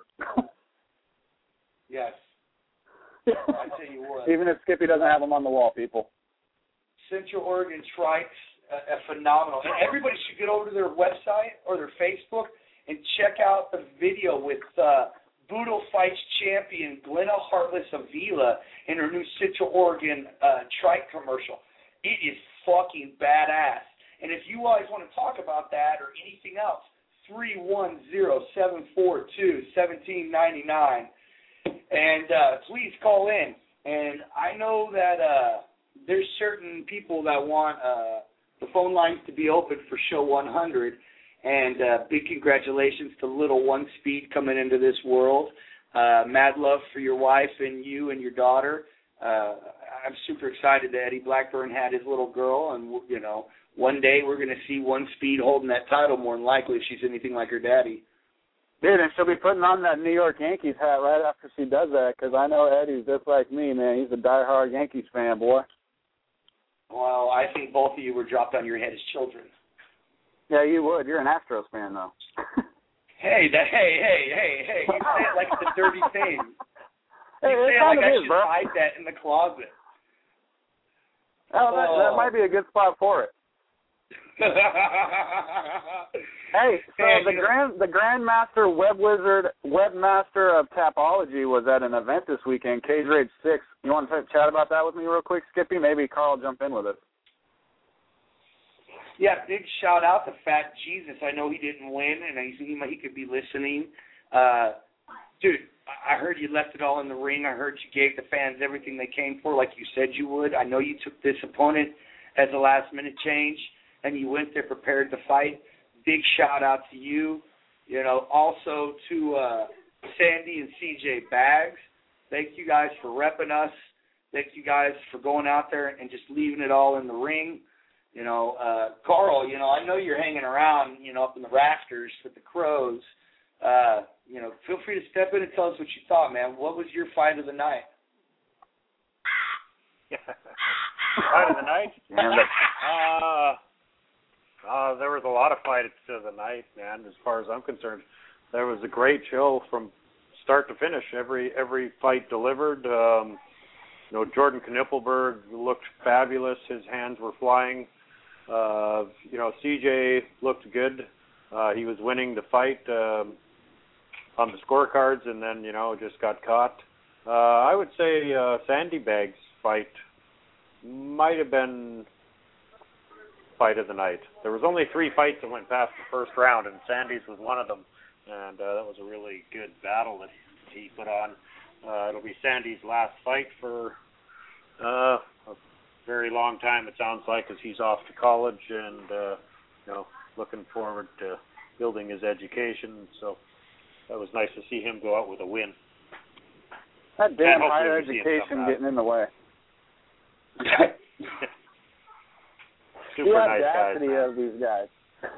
Yes. I tell you what. Even if Skippy doesn't have them on the wall, people. Central Oregon Trikes, uh, uh, phenomenal. And everybody should get over to their website or their Facebook and check out the video with uh, Boodle Fights champion Glenna Heartless Avila in her new Central Oregon uh, Trike commercial. It is fucking badass. And if you guys want to talk about that or anything else, three one zero, seven four two, one seven nine nine. And uh, please call in. And I know that uh, there's certain people that want uh, the phone lines to be open for show one hundred. And uh, big congratulations to little One Speed coming into this world. Uh, mad love for your wife and you and your daughter. Uh, I'm super excited that Eddie Blackburn had his little girl. And, you know, one day we're going to see One Speed holding that title more than likely if she's anything like her daddy. Dude, and she'll be putting on that New York Yankees hat right after she does that, because I know Eddie's just like me, man. He's a diehard Yankees fan, boy. Well, I think both of you were dropped on your head as children. Yeah, you would. You're an Astros fan, though. hey, that, hey, hey, hey, hey. You say it like it's a dirty thing. You Hey, say it like I is, should bro. hide that in the closet. Oh, that, Oh. that might be a good spot for it. Hey, so Hey, the you know- grand the Grandmaster Web Wizard Webmaster of Tapology was at an event this weekend, Cage Rage six. You want to chat about that with me real quick, Skippy? Maybe Carl will jump in with us. Yeah, big shout out to Fat Jesus. I know he didn't win, and he, he, he could be listening. Uh, dude, I heard you left it all in the ring. I heard you gave the fans everything they came for like you said you would. I know you took this opponent as a last-minute change, and you went there prepared to fight. Big shout-out to you. You know, also to uh, Sandy and C J Baggs. Thank you guys for repping us. Thank you guys for going out there and just leaving it all in the ring. You know, uh, Carl, you know, I know you're hanging around, you know, up in the rafters with the Crows. Uh, you know, feel free to step in and tell us what you thought, man. What was your fight of the night? Fight of the night? uh, uh, there was a lot of fights of the night, man. man. As far as I'm concerned, there was a great show from start to finish. Every every fight delivered. Um, you know, Jordan Knippelberg looked fabulous. His hands were flying. Uh, you know, C J looked good. Uh, he was winning the fight um, on the scorecards, and then you know just got caught. Uh, I would say uh, Sandy Bag's fight might have been fight of the night. There was only three fights that went past the first round, and Sandy's was one of them. And uh, that was a really good battle that he put on. Uh, it'll be Sandy's last fight for uh, a very long time, it sounds like, as he's off to college and, uh, you know, looking forward to building his education. So that was nice to see him go out with a win. That damn higher education getting in the way. Super the nice guys. The audacity of these guys.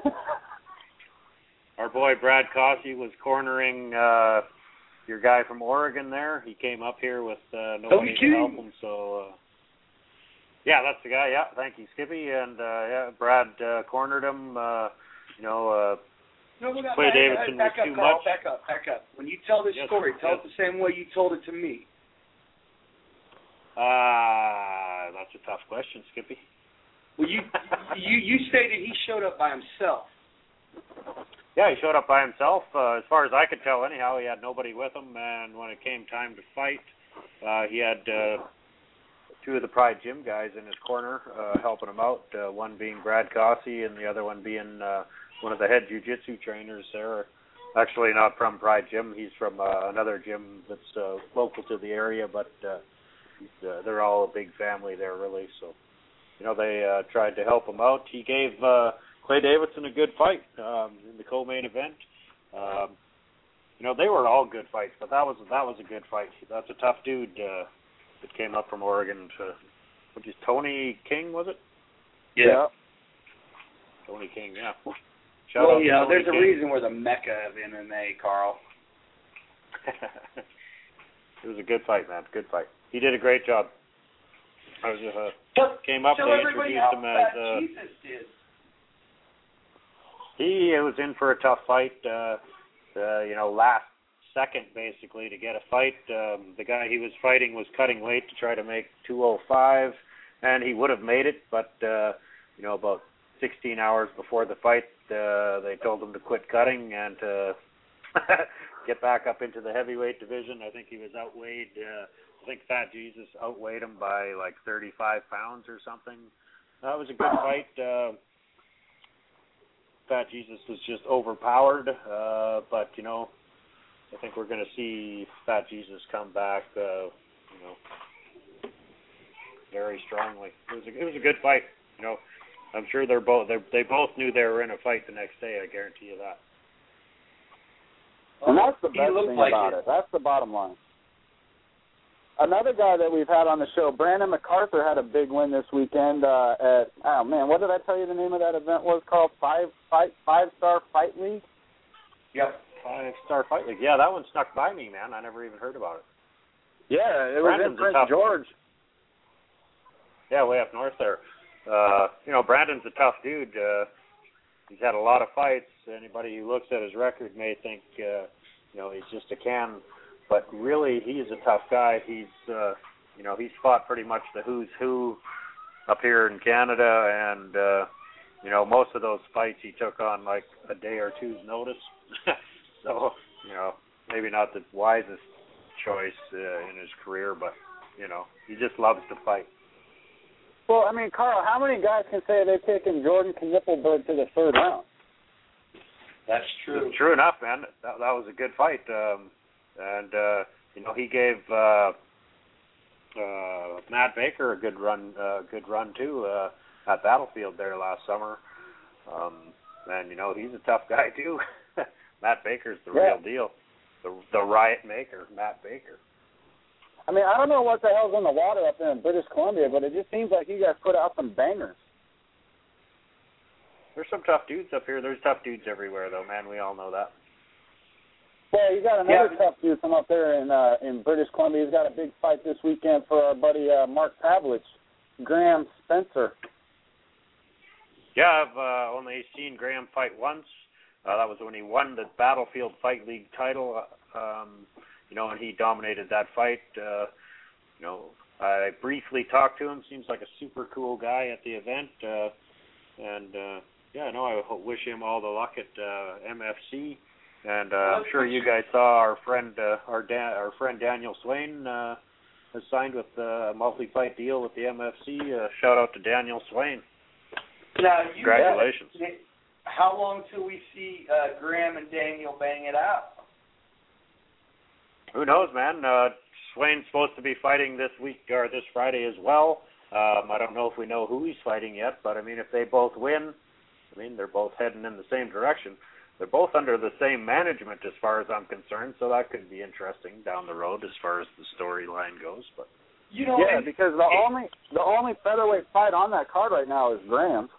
Our boy Brad Cossey was cornering uh, your guy from Oregon there. He came up here with uh, nobody to help him. So, uh, yeah, that's the guy. Yeah, thank you, Skippy. And, uh, yeah, Brad uh, cornered him. Uh, you know, uh, no, no, Clay back, Davidson back was up, too Carl, much. Back up, back up. When you tell this yes, story, tell yes. it the same way you told it to me. Uh, that's a tough question, Skippy. Well, you you you stated he showed up by himself. Yeah, he showed up by himself. Uh, as far as I could tell, anyhow, he had nobody with him. And when it came time to fight, uh, he had uh, two of the Pride Gym guys in his corner uh, helping him out. Uh, one being Brad Cossey, and the other one being uh, one of the head jiu-jitsu trainers there. Actually, not from Pride Gym. He's from uh, another gym that's uh, local to the area, but uh, he's, uh, they're all a big family there, really. So, you know, they uh, tried to help him out. He gave Uh, Clay Davidson a good fight um, in the co-main event. Um, you know, they were all good fights, but that was that was a good fight. That's a tough dude uh, that came up from Oregon. To, what is Tony King? Was it? Yeah. Tony King. Yeah. Shout well, out yeah. to Tony There's King. a reason we're the mecca of M M A, Carl. It was a good fight, man. Good fight. He did a great job. I was uh, Tell, came up. tell They everybody introduced how him as. fat Uh, Jesus did. He was in for a tough fight, uh, uh, you know, last second basically to get a fight. Um, the guy he was fighting was cutting weight to try to make two oh five, and he would have made it, but, uh, you know, about sixteen hours before the fight, uh, they told him to quit cutting and to get back up into the heavyweight division. I think he was outweighed. Uh, I think Fat Jesus outweighed him by like thirty-five pounds or something. That was a good fight. Uh, Fat Jesus was just overpowered, uh, but, you know, I think we're going to see Fat Jesus come back, uh, you know, very strongly. It was a, it was a good fight, you know. I'm sure they're both they're, they both knew they were in a fight the next day. I guarantee you that. And that's the He best looked thing like about it. it. That's the bottom line. Another guy that we've had on the show, Brandon MacArthur, had a big win this weekend uh, at, oh, man, what did I tell you the name of that event was called? Five fight, Five Star Fight League? Yep, Five Star Fight League. Yeah, that one snuck by me, man. I never even heard about it. Yeah, it Brandon's was in Prince tough, George. Yeah, way up north there. Uh, you know, Brandon's a tough dude. Uh, he's had a lot of fights. Anybody who looks at his record may think, uh, you know, he's just a can. But really, he's a tough guy. He's, uh, you know, he's fought pretty much the who's who up here in Canada, and uh, you know, most of those fights he took on like a day or two's notice. So, you know, maybe not the wisest choice uh, in his career, but you know, he just loves to fight. Well, I mean, Carl, how many guys can say they've taken Jordan Knippelberg to the third round? That's true. True enough, man. That, that was a good fight. Um, And, uh, you know, he gave uh, uh, Matt Baker a good run, uh, good run too, uh, at Battlefield there last summer. Um, and, you know, he's a tough guy, too. Matt Baker's the yeah. real deal. The, the riot maker, Matt Baker. I mean, I don't know what the hell's in the water up there in British Columbia, but it just seems like you guys put out some bangers. There's some tough dudes up here. There's tough dudes everywhere, though, man. We all know that. Well, you got another yeah. tough dude from up there in uh, in British Columbia. He's got a big fight this weekend for our buddy uh, Mark Pavlich, Graham Spencer. Yeah, I've uh, only seen Graham fight once. Uh, that was when he won the Battlefield Fight League title, um, you know, and he dominated that fight. Uh, you know, I briefly talked to him. Seems like a super cool guy at the event. Uh, and, uh, yeah, no, I wish him all the luck at uh, M F C. And uh, I'm sure you guys saw our friend, uh, our Dan, our friend Daniel Swain uh, has signed with uh, a multi-fight deal with the M F C. Uh, shout out to Daniel Swain. Now, you Congratulations. Guys, how long till we see uh, Graham and Daniel bang it out? Who knows, man? Uh, Swain's supposed to be fighting this week or this Friday as well. Um, I don't know if we know who he's fighting yet, but I mean, if they both win, I mean, they're both heading in the same direction. They're both under the same management as far as I'm concerned, so that could be interesting down the road as far as the storyline goes. But you know, yeah, because the only the only featherweight fight on that card right now is Graham's.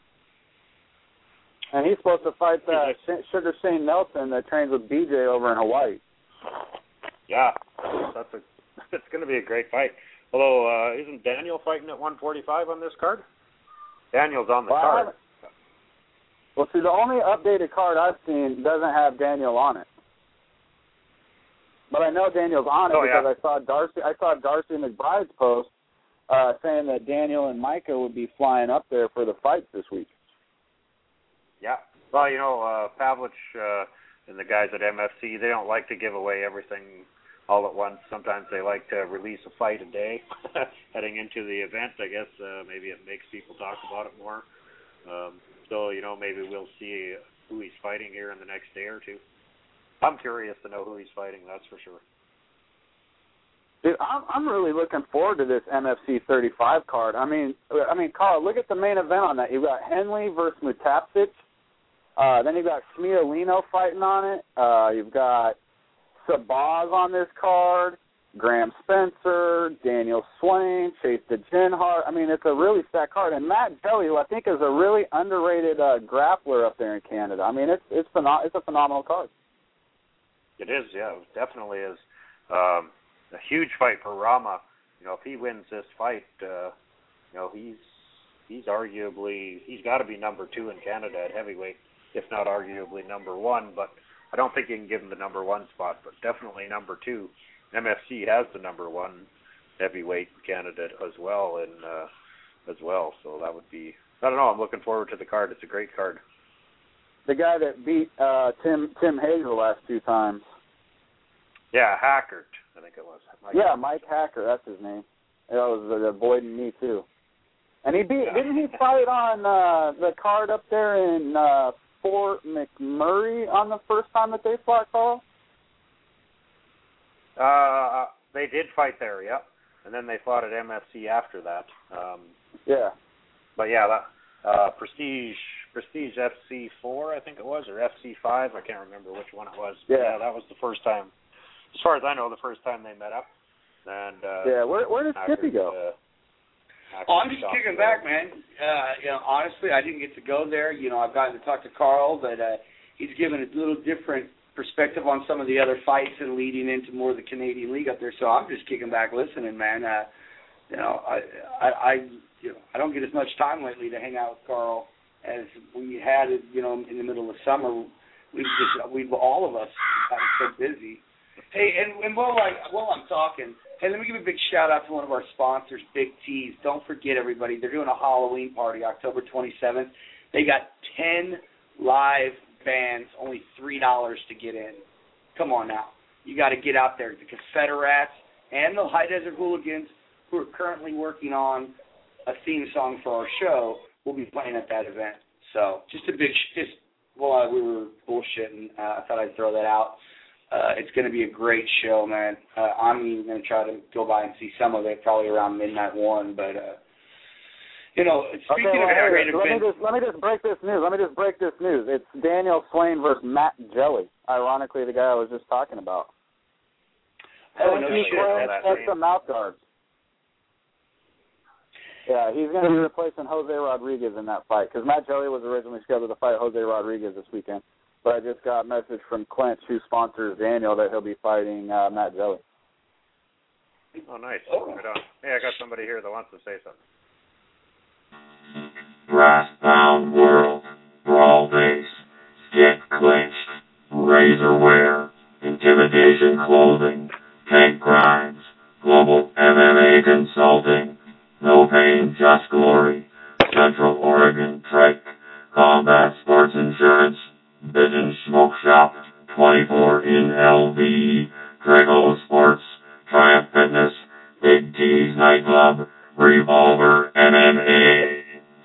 And he's supposed to fight uh, Sugar Shane Nelson that trains with B J over in Hawaii. Yeah, that's a it's going to be a great fight. Although, uh, isn't Daniel fighting at one forty-five on this card? Daniel's on the well, card. Well, see, the only updated card I've seen doesn't have Daniel on it. But I know Daniel's on it oh, because yeah. I saw Darcy. I saw Darcy McBride's post uh, saying that Daniel and Micah would be flying up there for the fights this week. Yeah. Well, you know, uh, Pavlich uh, and the guys at M F C, they don't like to give away everything all at once. Sometimes they like to release a fight a day heading into the event. I guess uh, maybe it makes people talk about it more. Um, so, you know, maybe we'll see who he's fighting here in the next day or two. I'm curious to know who he's fighting, that's for sure. Dude, I'm I'm really looking forward to this M F C thirty-five card. I mean, I mean, Carl, look at the main event on that. You've got Henley versus Mutapcic. Uh, then you've got Smiolino fighting on it. Uh, you've got Sabaz on this card, Graham Spencer, Daniel Swain, Chase DeGenhart. I mean, it's a really stacked card. And Matt Jelly, who I think is a really underrated uh, grappler up there in Canada. I mean, it's it's phenom- it's a phenomenal card. It is, yeah, it definitely is. Um, a huge fight for Rama. You know, if he wins this fight, uh, you know, he's he's arguably, he's got to be number two in Canada at heavyweight, if not arguably number one. But I don't think you can give him the number one spot, but definitely number two. M F C has the number one heavyweight candidate as well, and uh, as well. So that would be, I don't know. I'm looking forward to the card. It's a great card. The guy that beat uh, Tim Tim Hayes the last two times. Yeah, Hackert, I think it was. Mike yeah, Mike Hacker, that's his name. That was uh, avoiding me too. And he beat. Yeah. Didn't he fight on uh, the card up there in uh, Fort McMurray on the first time that they fought, Carl? Uh, they did fight there, yep. And then they fought at M F C after that. Um, yeah. But yeah, that, uh, Prestige Prestige F C four, I think it was, or F C five. I can't remember which one it was. Yeah. yeah, that was the first time. As far as I know, the first time they met up. And uh, yeah, where where did Hackert, Skippy go? Uh, oh, I'm just kicking back, man. Uh, you know, honestly, I didn't get to go there. You know, I've gotten to talk to Carl, but uh, he's given a little different perspective on some of the other fights and leading into more of the Canadian League up there. So I'm just kicking back, listening, man. Uh, you know, I, I, I, you know, I don't get as much time lately to hang out with Carl as we had, you know, in the middle of summer. We just, we all of us got so busy. Hey, and, and while I while I'm talking, hey, let me give a big shout out to one of our sponsors, Big T's. Don't forget, everybody, they're doing a Halloween party October twenty-seventh. They got ten live bands, only three dollars to get in. Come on now. You got to get out there. The Confederates and the High Desert Hooligans, who are currently working on a theme song for our show, will be playing at that event. So just a big, just while well, we were bullshitting, uh, I thought I'd throw that out. Uh, it's going to be a great show, man. Uh, I'm even going to try to go by and see some of it, probably around midnight one. But uh, you know, speaking okay, well, of hey, great let events, me just let me just break this news. Let me just break this news. It's Daniel Swain versus Matt Jelly. Ironically, the guy I was just talking about. Oh, no shit. That's some mouth guards. Yeah, he's going to be replacing Jose Rodriguez in that fight because Matt Jelly was originally scheduled to fight Jose Rodriguez this weekend. But I just got a message from Clint, who sponsors Daniel, that he'll be fighting uh, Matt Jelly. Oh, nice. Oh. Right on. Hey, I got somebody here that wants to say something. Brass bound world, brawl base, get clinched. Razorware, Intimidation Clothing, Tank Crimes, Global M M A Consulting, No Pain, Just Glory, Central Oregon Trek, Combat Sports Insurance, Pigeon Smoke Shop, twenty-four in L V E, Drago Sports, Triumph Fitness, Big T's Nightclub, Revolver M M A.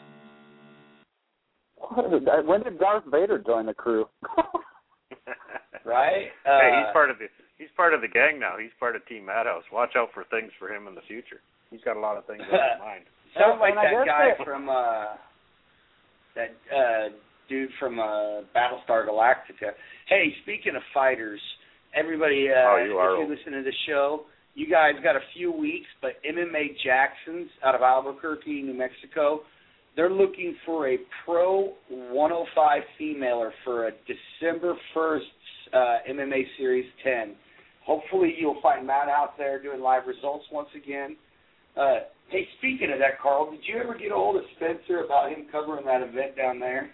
When did Darth Vader join the crew? Right? Uh, hey, he's part of the he's part of the gang now. He's part of Team Madhouse. Watch out for things for him in the future. He's got a lot of things on his mind. Sounds like And I that guess guy that- from uh, that uh, dude from uh, Battlestar Galactica. Hey, speaking of fighters, everybody, uh, Oh, you are if old. you listen to the show, you guys got a few weeks, but M M A Jackson's out of Albuquerque, New Mexico, they're looking for a pro one oh five femaler for a December first uh, M M A Series ten. Hopefully you'll find Matt out there doing live results once again. Uh, hey, speaking of that, Carl, did you ever get a hold of Spencer about him covering that event down there?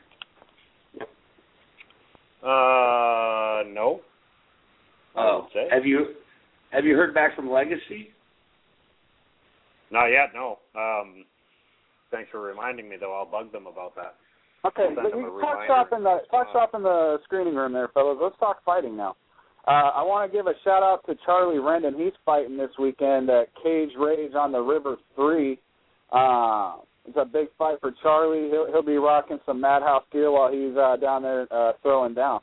Uh, no. I Oh, would say. have you have you heard back from Legacy? Not yet, no. Um, thanks for reminding me, though. I'll bug them about that. Okay, Send them a you talk reminder. shop in the talk shop in the screening room there, fellas. Let's talk fighting now. Uh, I want to give a shout out to Charlie Rendon. He's fighting this weekend at Cage Rage on the River Three. Uh, it's a big fight for Charlie. He'll he'll be rocking some Madhouse gear while he's uh, down there uh, throwing down.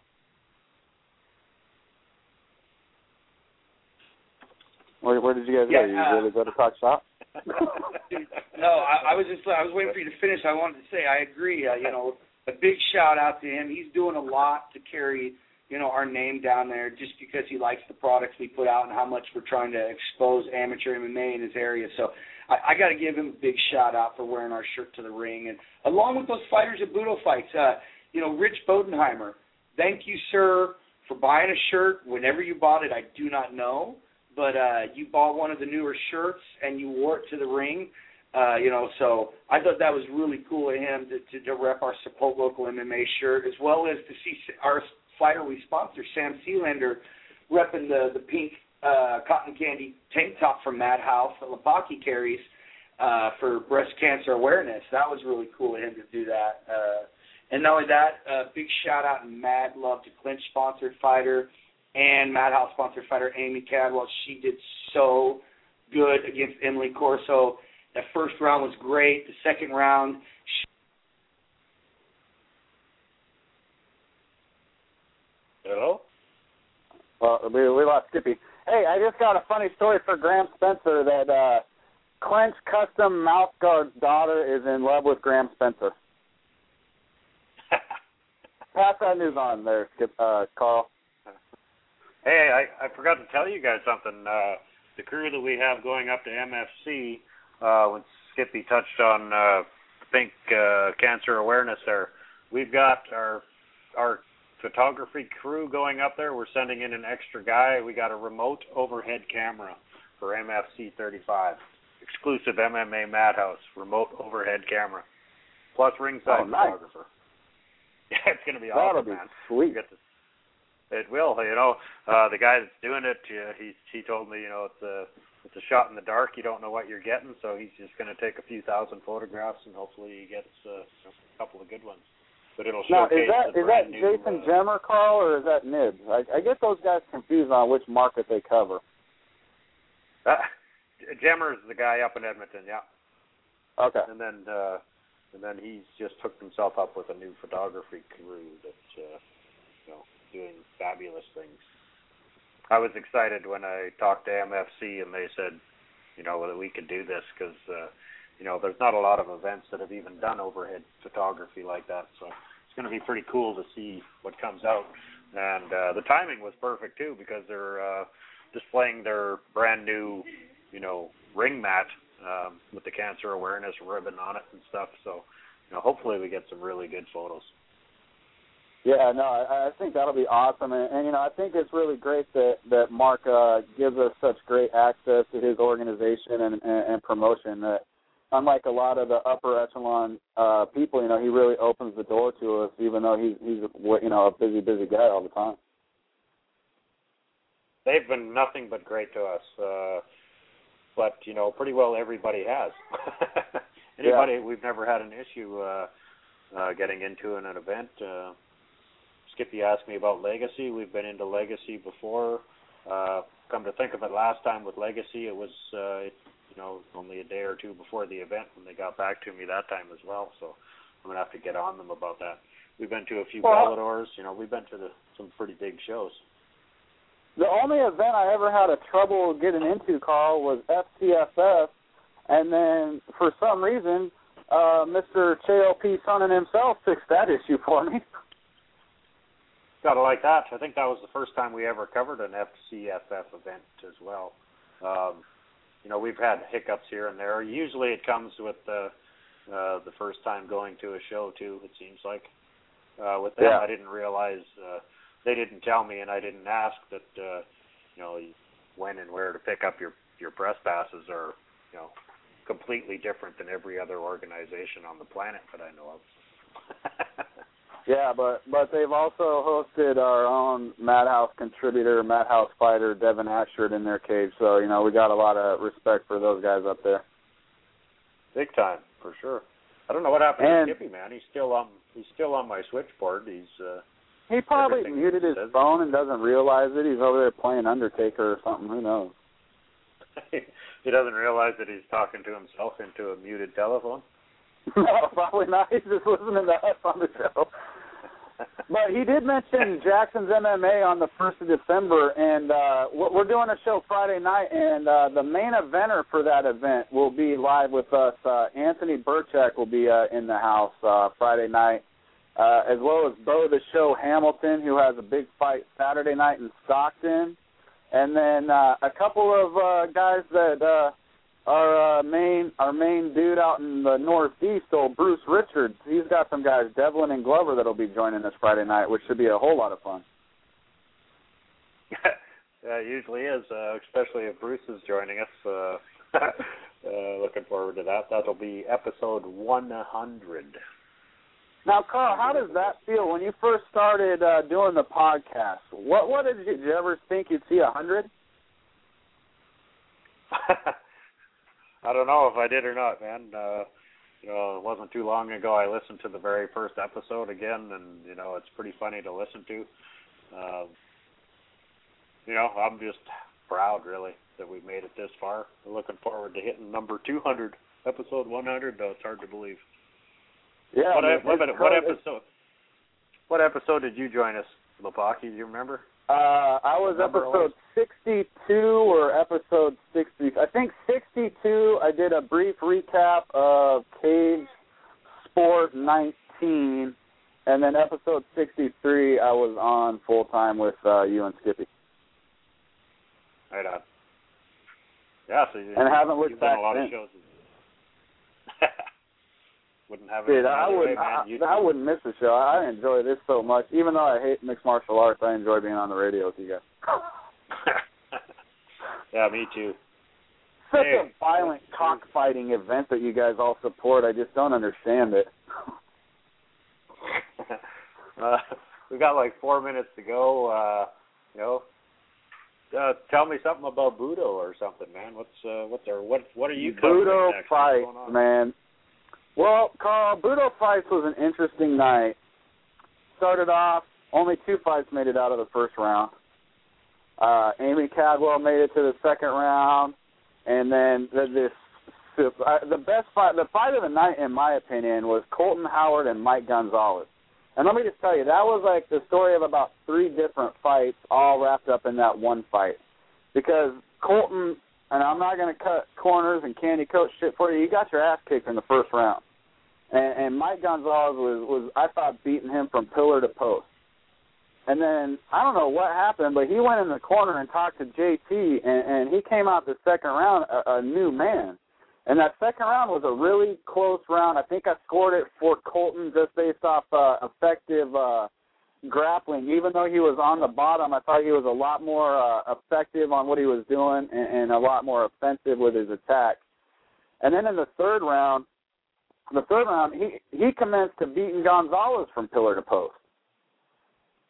Where, where did you guys Yeah, go? You uh, really go to talk shop? No, I, I was just I was waiting for you to finish. I wanted to say I agree. Uh, you know, a big shout out to him. He's doing a lot to carry, you know, our name down there just because he likes the products we put out and how much we're trying to expose amateur M M A in his area. So I, I got to give him a big shout out for wearing our shirt to the ring. And along with those fighters at Budo Fights, uh, you know, Rich Bodenheimer, thank you, sir, for buying a shirt. Whenever you bought it, I do not know. But uh, you bought one of the newer shirts and you wore it to the ring. Uh, you know, so I thought that was really cool of him to, to, to rep our Support Local M M A shirt, as well as to see our fighter we sponsor, Sam Sealander, repping the, the pink uh, cotton candy tank top from Madhouse that Lapaki carries uh, for breast cancer awareness. That was really cool of him to do that. Uh, and not only that, uh, big shout-out and mad love to Clinch-sponsored fighter and Madhouse-sponsored fighter Amy Cadwell. She did so good against Emily Corso. That first round was great. The second round, she Hello? Well, we, we lost Skippy. Hey, I just got a funny story for Graham Spencer that uh, Clench Custom Mouthguard's daughter is in love with Graham Spencer. Pass that news on there, Skip, uh, Carl. Hey, I, I forgot to tell you guys something. Uh, the crew that we have going up to M F C, uh, when Skippy touched on uh, pink uh, cancer awareness there, we've got our our photography crew going up there. We're sending in an extra guy. We got a remote overhead camera for M F C thirty-five. Exclusive M M A Madhouse, remote overhead camera. Plus ringside Oh, nice. photographer. Yeah, it's going to be That'll awesome, be man. sweet. Get to, it will, you know. Uh, the guy that's doing it, uh, he he told me, you know, it's a it's a shot in the dark. You don't know what you're getting, so he's just going to take a few thousand photographs, and hopefully he gets uh, a couple of good ones. But it'll Now, showcase is that the is that brand new, Jason uh, Gemmer, Carl, or is that Nibs? I, I get those guys confused on which market they cover. Uh, Gemmer's the guy up in Edmonton, yeah. Okay. And then uh, and then he's just hooked himself up with a new photography crew that's uh, you know doing fabulous things. I was excited when I talked to M F C and they said, you know, that we could do this because uh, you know there's not a lot of events that have even done overhead photography like that. So it's going to be pretty cool to see what comes out. And uh, the timing was perfect too because they're uh, displaying their brand new, you know, ring mat um, with the cancer awareness ribbon on it and stuff. So, you know, hopefully we get some really good photos. Yeah, no, I, I think that'll be awesome, and, and you know, I think it's really great that that Mark uh, gives us such great access to his organization and, and, and promotion. That unlike a lot of the upper echelon uh, people, you know, he really opens the door to us, even though he's he's you know a busy, busy guy all the time. they've been nothing but great to us. Uh, but you know, pretty well everybody has. Anybody, yeah. We've never had an issue uh, uh, getting into an, an event. Uh, Skippy asked me about Legacy. We've been into Legacy before. Uh, come to think of it, last time with Legacy, it was uh, you know only a day or two before the event when they got back to me that time as well. So I'm gonna have to get on them about that. We've been to a few well, Belladors. You know, we've been to the, some pretty big shows. The only event I ever had a trouble getting into, Carl, was F C F F, and then for some reason, uh, Mister J L P Sonnen himself fixed that issue for me. Gotta like that. I think that was the first time we ever covered an F C F F event as well. Um, you know, we've had hiccups here and there. Usually it comes with the, uh, the first time going to a show, too, it seems like. Uh, with them, yeah. I didn't realize, uh, they didn't tell me and I didn't ask that, uh, you know, when and where to pick up your, your press passes are, you know, completely different than every other organization on the planet that I know of. Yeah, but but they've also hosted our own Madhouse contributor, Madhouse fighter, Devin Ashford in their cage. So, you know, we got a lot of respect for those guys up there. Big time, for sure. I don't know what happened and to Skippy, man. He's still on he's still on my switchboard. He's uh He probably muted his says. phone and doesn't realize it. He's over there playing Undertaker or something. Who knows? He doesn't realize that he's talking to himself into a muted telephone? No, probably not. He's just listening to us on the show. But he did mention Jackson's M M A on the first of December, and uh, we're doing a show Friday night, and uh, the main eventer for that event will be live with us. Uh, Anthony Burchak will be uh, in the house uh, Friday night, uh, as well as Bo the Show Hamilton, who has a big fight Saturday night in Stockton, and then uh, a couple of uh, guys that uh, our uh, main our main dude out in the Northeast, old Bruce Richards. He's got some guys, Devlin and Glover, that'll be joining us Friday night, which should be a whole lot of fun. Yeah, it usually is, uh, especially if Bruce is joining us. Uh, uh, looking forward to that. That'll be episode one hundred. Now, Carl, how does that feel when you first started uh, doing the podcast? What what did you, did you ever think you'd see one hundred? I don't know if I did or not, man. Uh, you know, it wasn't too long ago I listened to the very first episode again, and, you know, it's pretty funny to listen to. Uh, you know, I'm just proud, really, that we've made it this far. We're looking forward to hitting number two hundred, episode one hundred, though it's hard to believe. Yeah, what, man, what, what, what episode What episode did you join us, Lopaki? Do you remember? Uh, I was episode sixty-two or episode sixty. I think sixty-two. I did a brief recap of Cage Sport nineteen, and then episode sixty-three, I was on full time with uh, you and Skippy. Right on. Yeah, so you, and I haven't looked you've back done a lot since. of shows. Wouldn't have it. Dude, I way, wouldn't. man. I, I wouldn't miss the show. I enjoy this so much. Even though I hate mixed martial arts, I enjoy being on the radio with you guys. Yeah, me too. Such hey, a violent cockfighting event that you guys all support. I just don't understand it. uh, we've got like four minutes to go. Uh, you know, uh, tell me something about Budo or something, man. What's uh, what's our what what are you covering Budo next? fight, What's going on? man. Well, Carl, Budo Fights was an interesting night. Started off, only two fights made it out of the first round. Uh, Amy Cadwell made it to the second round, and then the, this uh, the best fight, the fight of the night, in my opinion, was Colton Howard and Mike Gonzalez. And let me just tell you, that was like the story of about three different fights, all wrapped up in that one fight. Because Colton, and I'm not going to cut corners and candy coat shit for you, you got your ass kicked in the first round. And, and Mike Gonzalez was, was, I thought, beating him from pillar to post. And then, I don't know what happened, but he went in the corner and talked to J T, and, and he came out the second round a, a new man. And that second round was a really close round. I think I scored it for Colton just based off uh, effective uh, grappling. Even though he was on the bottom, I thought he was a lot more uh, effective on what he was doing and, and a lot more offensive with his attack. And then in the third round, the third round, he, he commenced to beating Gonzalez from pillar to post.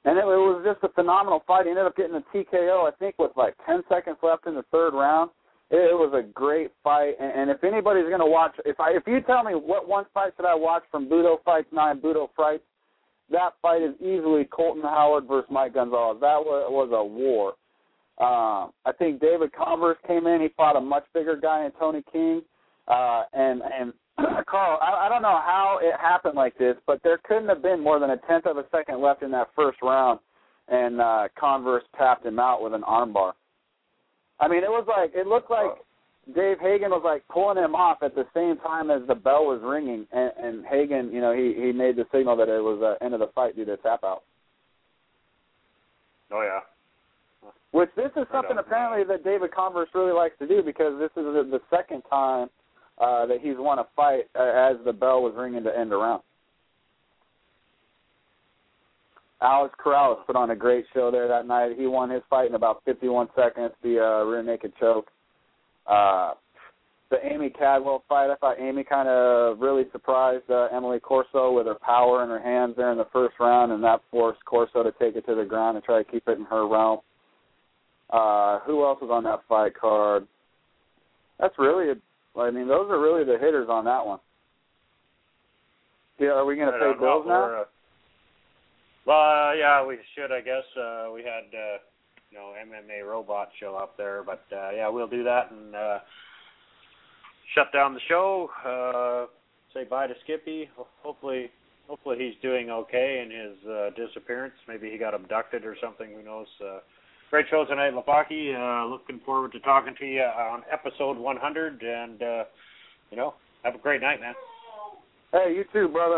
And it, it was just a phenomenal fight. He ended up getting a T K O, I think, with like ten seconds left in the third round. It, it was a great fight. And, and if anybody's going to watch, if I if you tell me what one fight should I watch from Budo Fights nine, Budo Fights, that fight is easily Colton Howard versus Mike Gonzalez. That was, was a war. Um, I think David Converse came in. He fought a much bigger guy than Tony King. Uh, and, and Carl, I, I don't know how it happened like this, but there couldn't have been more than a tenth of a second left in that first round, and uh, Converse tapped him out with an armbar. I mean, it was like, it looked like Dave Hagen was like pulling him off at the same time as the bell was ringing, and, and Hagen, you know, he, he made the signal that it was the end of the fight due to tap out. Oh, yeah. Which this is something apparently that David Converse really likes to do, because this is the, the second time uh, that he's won a fight uh, as the bell was ringing to end a round. Alex Corrales put on a great show there that night. He won his fight in about fifty-one seconds, the uh, rear naked choke. Uh, the Amy Cadwell fight, I thought Amy kind of really surprised uh, Emily Corso with her power in her hands there in the first round, and that forced Corso to take it to the ground and try to keep it in her realm. Uh, who else was on that fight card? That's really, a, I mean, those are really the hitters on that one. Yeah, are we going to pay bills now? Uh, well, uh, yeah, we should, I guess. Uh, we had, uh, you know, M M A Robot show up there, but uh, yeah, we'll do that and uh, shut down the show. Uh, say bye to Skippy. Hopefully, hopefully he's doing okay in his uh, disappearance. Maybe he got abducted or something. Who knows? Uh, Great show tonight, Lapaki. Uh, looking forward to talking to you on episode one hundred, and, uh, you know, have a great night, man. Hey, you too, brother.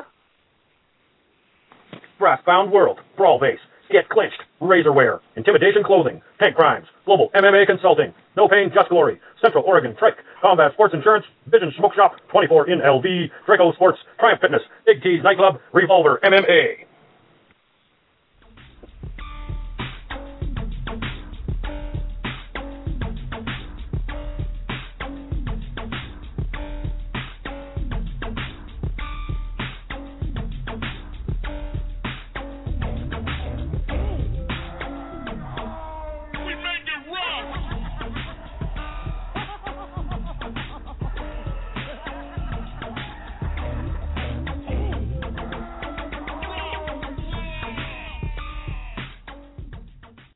Brass-bound world, brawl base, get clinched, razorware, intimidation clothing, tank crimes, global M M A consulting, no pain, just glory, Central Oregon Trike, Combat Sports Insurance, Vision Smoke Shop, twenty-four in L V, Draco Sports, Triumph Fitness, Big T's Nightclub, Revolver M M A.